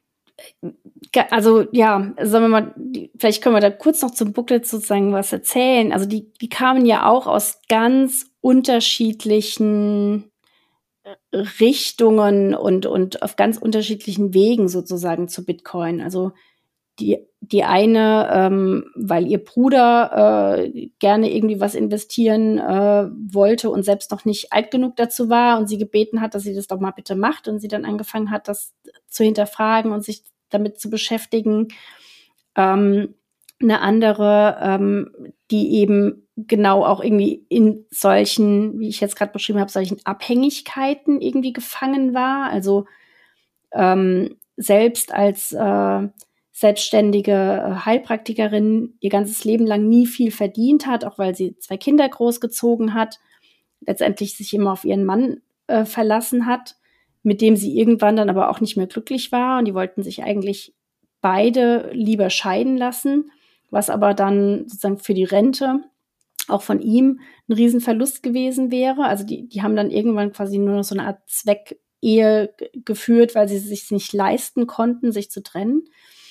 Also ja, sagen wir mal, vielleicht können wir da kurz noch zum Booklet sozusagen was erzählen. Also die kamen ja auch aus ganz unterschiedlichen Richtungen und auf ganz unterschiedlichen Wegen sozusagen zu Bitcoin. Also die eine, weil ihr Bruder gerne irgendwie was investieren wollte und selbst noch nicht alt genug dazu war und sie gebeten hat, dass sie das doch mal bitte macht, und sie dann angefangen hat, das zu hinterfragen und sich damit zu beschäftigen. Eine andere, die eben genau auch irgendwie in solchen, wie ich jetzt gerade beschrieben habe, solchen Abhängigkeiten irgendwie gefangen war. Also selbst als selbstständige Heilpraktikerin ihr ganzes Leben lang nie viel verdient hat, auch weil sie 2 Kinder großgezogen hat, letztendlich sich immer auf ihren Mann verlassen hat, mit dem sie irgendwann dann aber auch nicht mehr glücklich war. Und die wollten sich eigentlich beide lieber scheiden lassen, was aber dann sozusagen für die Rente auch von ihm ein Riesenverlust gewesen wäre. Also die haben dann irgendwann quasi nur noch so eine Art Zweckehe geführt, weil sie sich nicht leisten konnten, sich zu trennen.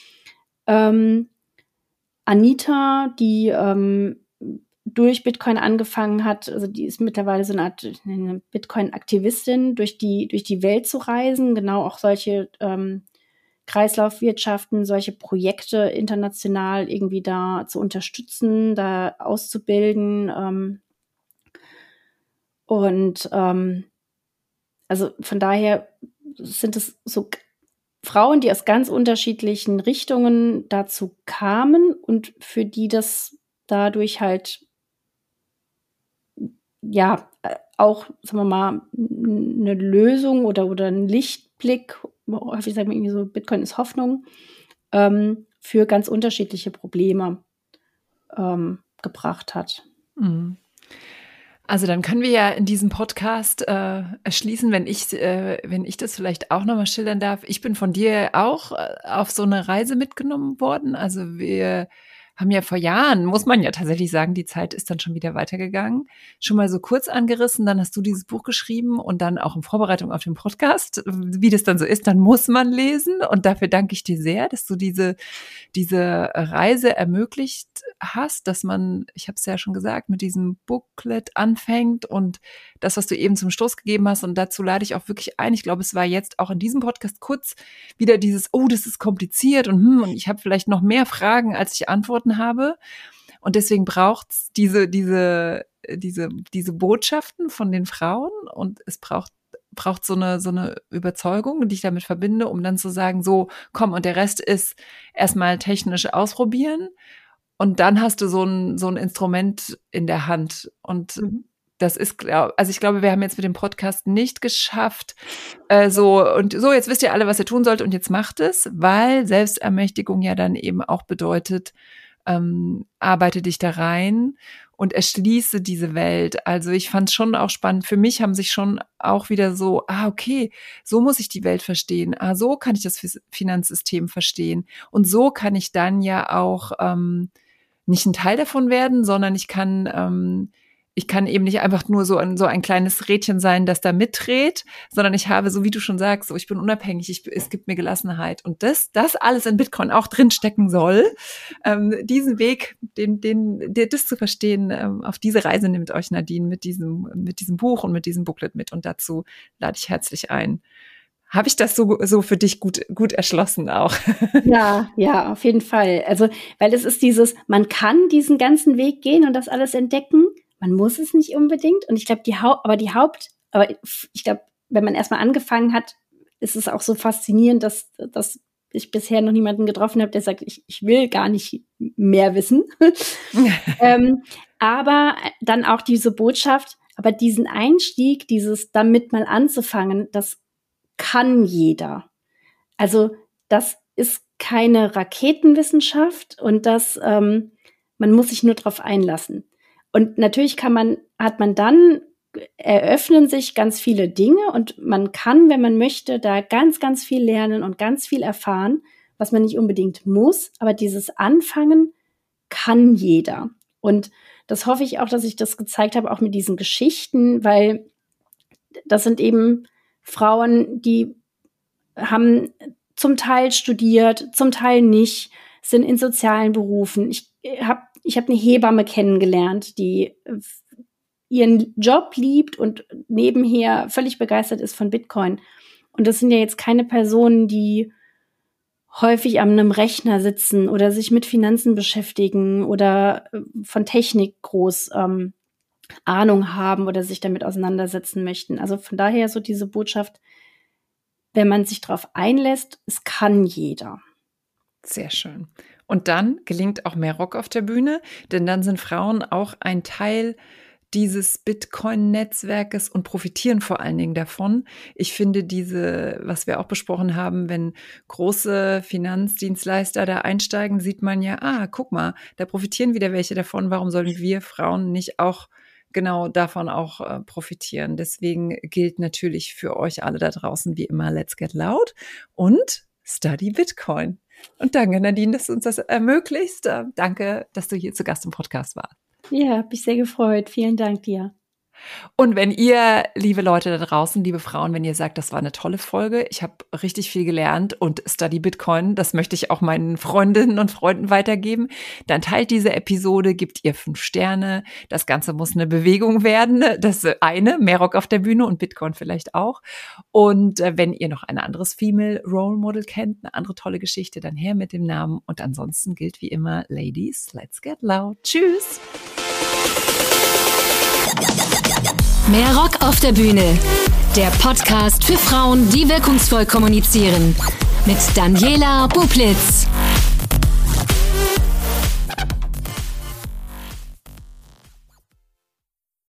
Anita, die durch Bitcoin angefangen hat, also die ist mittlerweile so eine Art Bitcoin-Aktivistin, durch die Welt zu reisen, genau auch solche Kreislaufwirtschaften, solche Projekte international irgendwie da zu unterstützen, da auszubilden. Also von daher sind es so Frauen, die aus ganz unterschiedlichen Richtungen dazu kamen und für die das dadurch halt ja auch, sagen wir mal, eine Lösung oder ein Lichtblick, häufig sagen wir irgendwie so, Bitcoin ist Hoffnung, für ganz unterschiedliche Probleme gebracht hat. Mhm. Also dann können wir ja in diesem Podcast erschließen, wenn ich das vielleicht auch nochmal schildern darf. Ich bin von dir auch auf so eine Reise mitgenommen worden. Also wir haben ja vor Jahren, muss man ja tatsächlich sagen, die Zeit ist dann schon wieder weitergegangen, schon mal so kurz angerissen, dann hast du dieses Buch geschrieben und dann auch in Vorbereitung auf den Podcast, wie das dann so ist, dann muss man lesen und dafür danke ich dir sehr, dass du diese Reise ermöglicht hast, dass man, ich habe es ja schon gesagt, mit diesem Booklet anfängt und das, was du eben zum Stoß gegeben hast und dazu lade ich auch wirklich ein, ich glaube, es war jetzt auch in diesem Podcast kurz wieder dieses, oh, das ist kompliziert und ich habe vielleicht noch mehr Fragen, als ich Antworten habe. Und deswegen braucht's diese Botschaften von den Frauen und es braucht so eine Überzeugung, die ich damit verbinde, um dann zu sagen, so, komm, und der Rest ist erstmal technisch ausprobieren und dann hast du so ein Instrument in der Hand und das ist, also ich glaube, wir haben jetzt mit dem Podcast nicht geschafft, jetzt wisst ihr alle, was ihr tun sollt und jetzt macht es, weil Selbstermächtigung ja dann eben auch bedeutet, arbeite dich da rein und erschließe diese Welt. Also ich fand es schon auch spannend. Für mich haben sich schon auch wieder so, okay, so muss ich die Welt verstehen. So kann ich das Finanzsystem verstehen. Und so kann ich dann ja auch nicht ein Teil davon werden, sondern ich kann eben nicht einfach nur so ein kleines Rädchen sein, das da mitdreht, sondern ich habe, so wie du schon sagst, so ich bin unabhängig, es gibt mir Gelassenheit. Und das alles in Bitcoin auch drinstecken soll, diesen Weg, das zu verstehen, auf diese Reise nimmt euch Nadine mit diesem Buch und mit diesem Booklet mit. Und dazu lade ich herzlich ein. Habe ich das so für dich gut erschlossen auch? Ja, auf jeden Fall. Also, weil es ist man kann diesen ganzen Weg gehen und das alles entdecken. Man muss es nicht unbedingt. Und ich glaube, ich glaube, wenn man erstmal angefangen hat, ist es auch so faszinierend, dass ich bisher noch niemanden getroffen habe, der sagt, ich will gar nicht mehr wissen. Aber dann auch diese Botschaft, aber diesen Einstieg, damit mal anzufangen, das kann jeder. Also das ist keine Raketenwissenschaft und man muss sich nur drauf einlassen. Und natürlich eröffnen sich ganz viele Dinge und man kann, wenn man möchte, da ganz, ganz viel lernen und ganz viel erfahren, was man nicht unbedingt muss. Aber dieses Anfangen kann jeder. Und das hoffe ich auch, dass ich das gezeigt habe, auch mit diesen Geschichten, weil das sind eben Frauen, die haben zum Teil studiert, zum Teil nicht, sind in sozialen Berufen. Ich habe eine Hebamme kennengelernt, die ihren Job liebt und nebenher völlig begeistert ist von Bitcoin. Und das sind ja jetzt keine Personen, die häufig an einem Rechner sitzen oder sich mit Finanzen beschäftigen oder von Technik groß Ahnung haben oder sich damit auseinandersetzen möchten. Also von daher so diese Botschaft, wenn man sich darauf einlässt, es kann jeder. Sehr schön. Und dann gelingt auch mehr Rock auf der Bühne, denn dann sind Frauen auch ein Teil dieses Bitcoin-Netzwerkes und profitieren vor allen Dingen davon. Ich finde was wir auch besprochen haben, wenn große Finanzdienstleister da einsteigen, sieht man ja, guck mal, da profitieren wieder welche davon. Warum sollen wir Frauen nicht auch genau davon auch profitieren? Deswegen gilt natürlich für euch alle da draußen wie immer, let's get loud und study Bitcoin. Und danke, Nadine, dass du uns das ermöglicht. Danke, dass du hier zu Gast im Podcast warst. Ja, hab mich sehr gefreut. Vielen Dank dir. Und wenn ihr, liebe Leute da draußen, liebe Frauen, wenn ihr sagt, das war eine tolle Folge, ich habe richtig viel gelernt und Study Bitcoin, das möchte ich auch meinen Freundinnen und Freunden weitergeben, dann teilt diese Episode, gebt ihr 5 Sterne. Das Ganze muss eine Bewegung werden. Das eine, mehr Rock auf der Bühne und Bitcoin vielleicht auch. Und wenn ihr noch ein anderes Female Role Model kennt, eine andere tolle Geschichte, dann her mit dem Namen. Und ansonsten gilt wie immer, Ladies, let's get loud. Tschüss. Mehr Rock auf der Bühne. Der Podcast für Frauen, die wirkungsvoll kommunizieren. Mit Daniela Bublitz.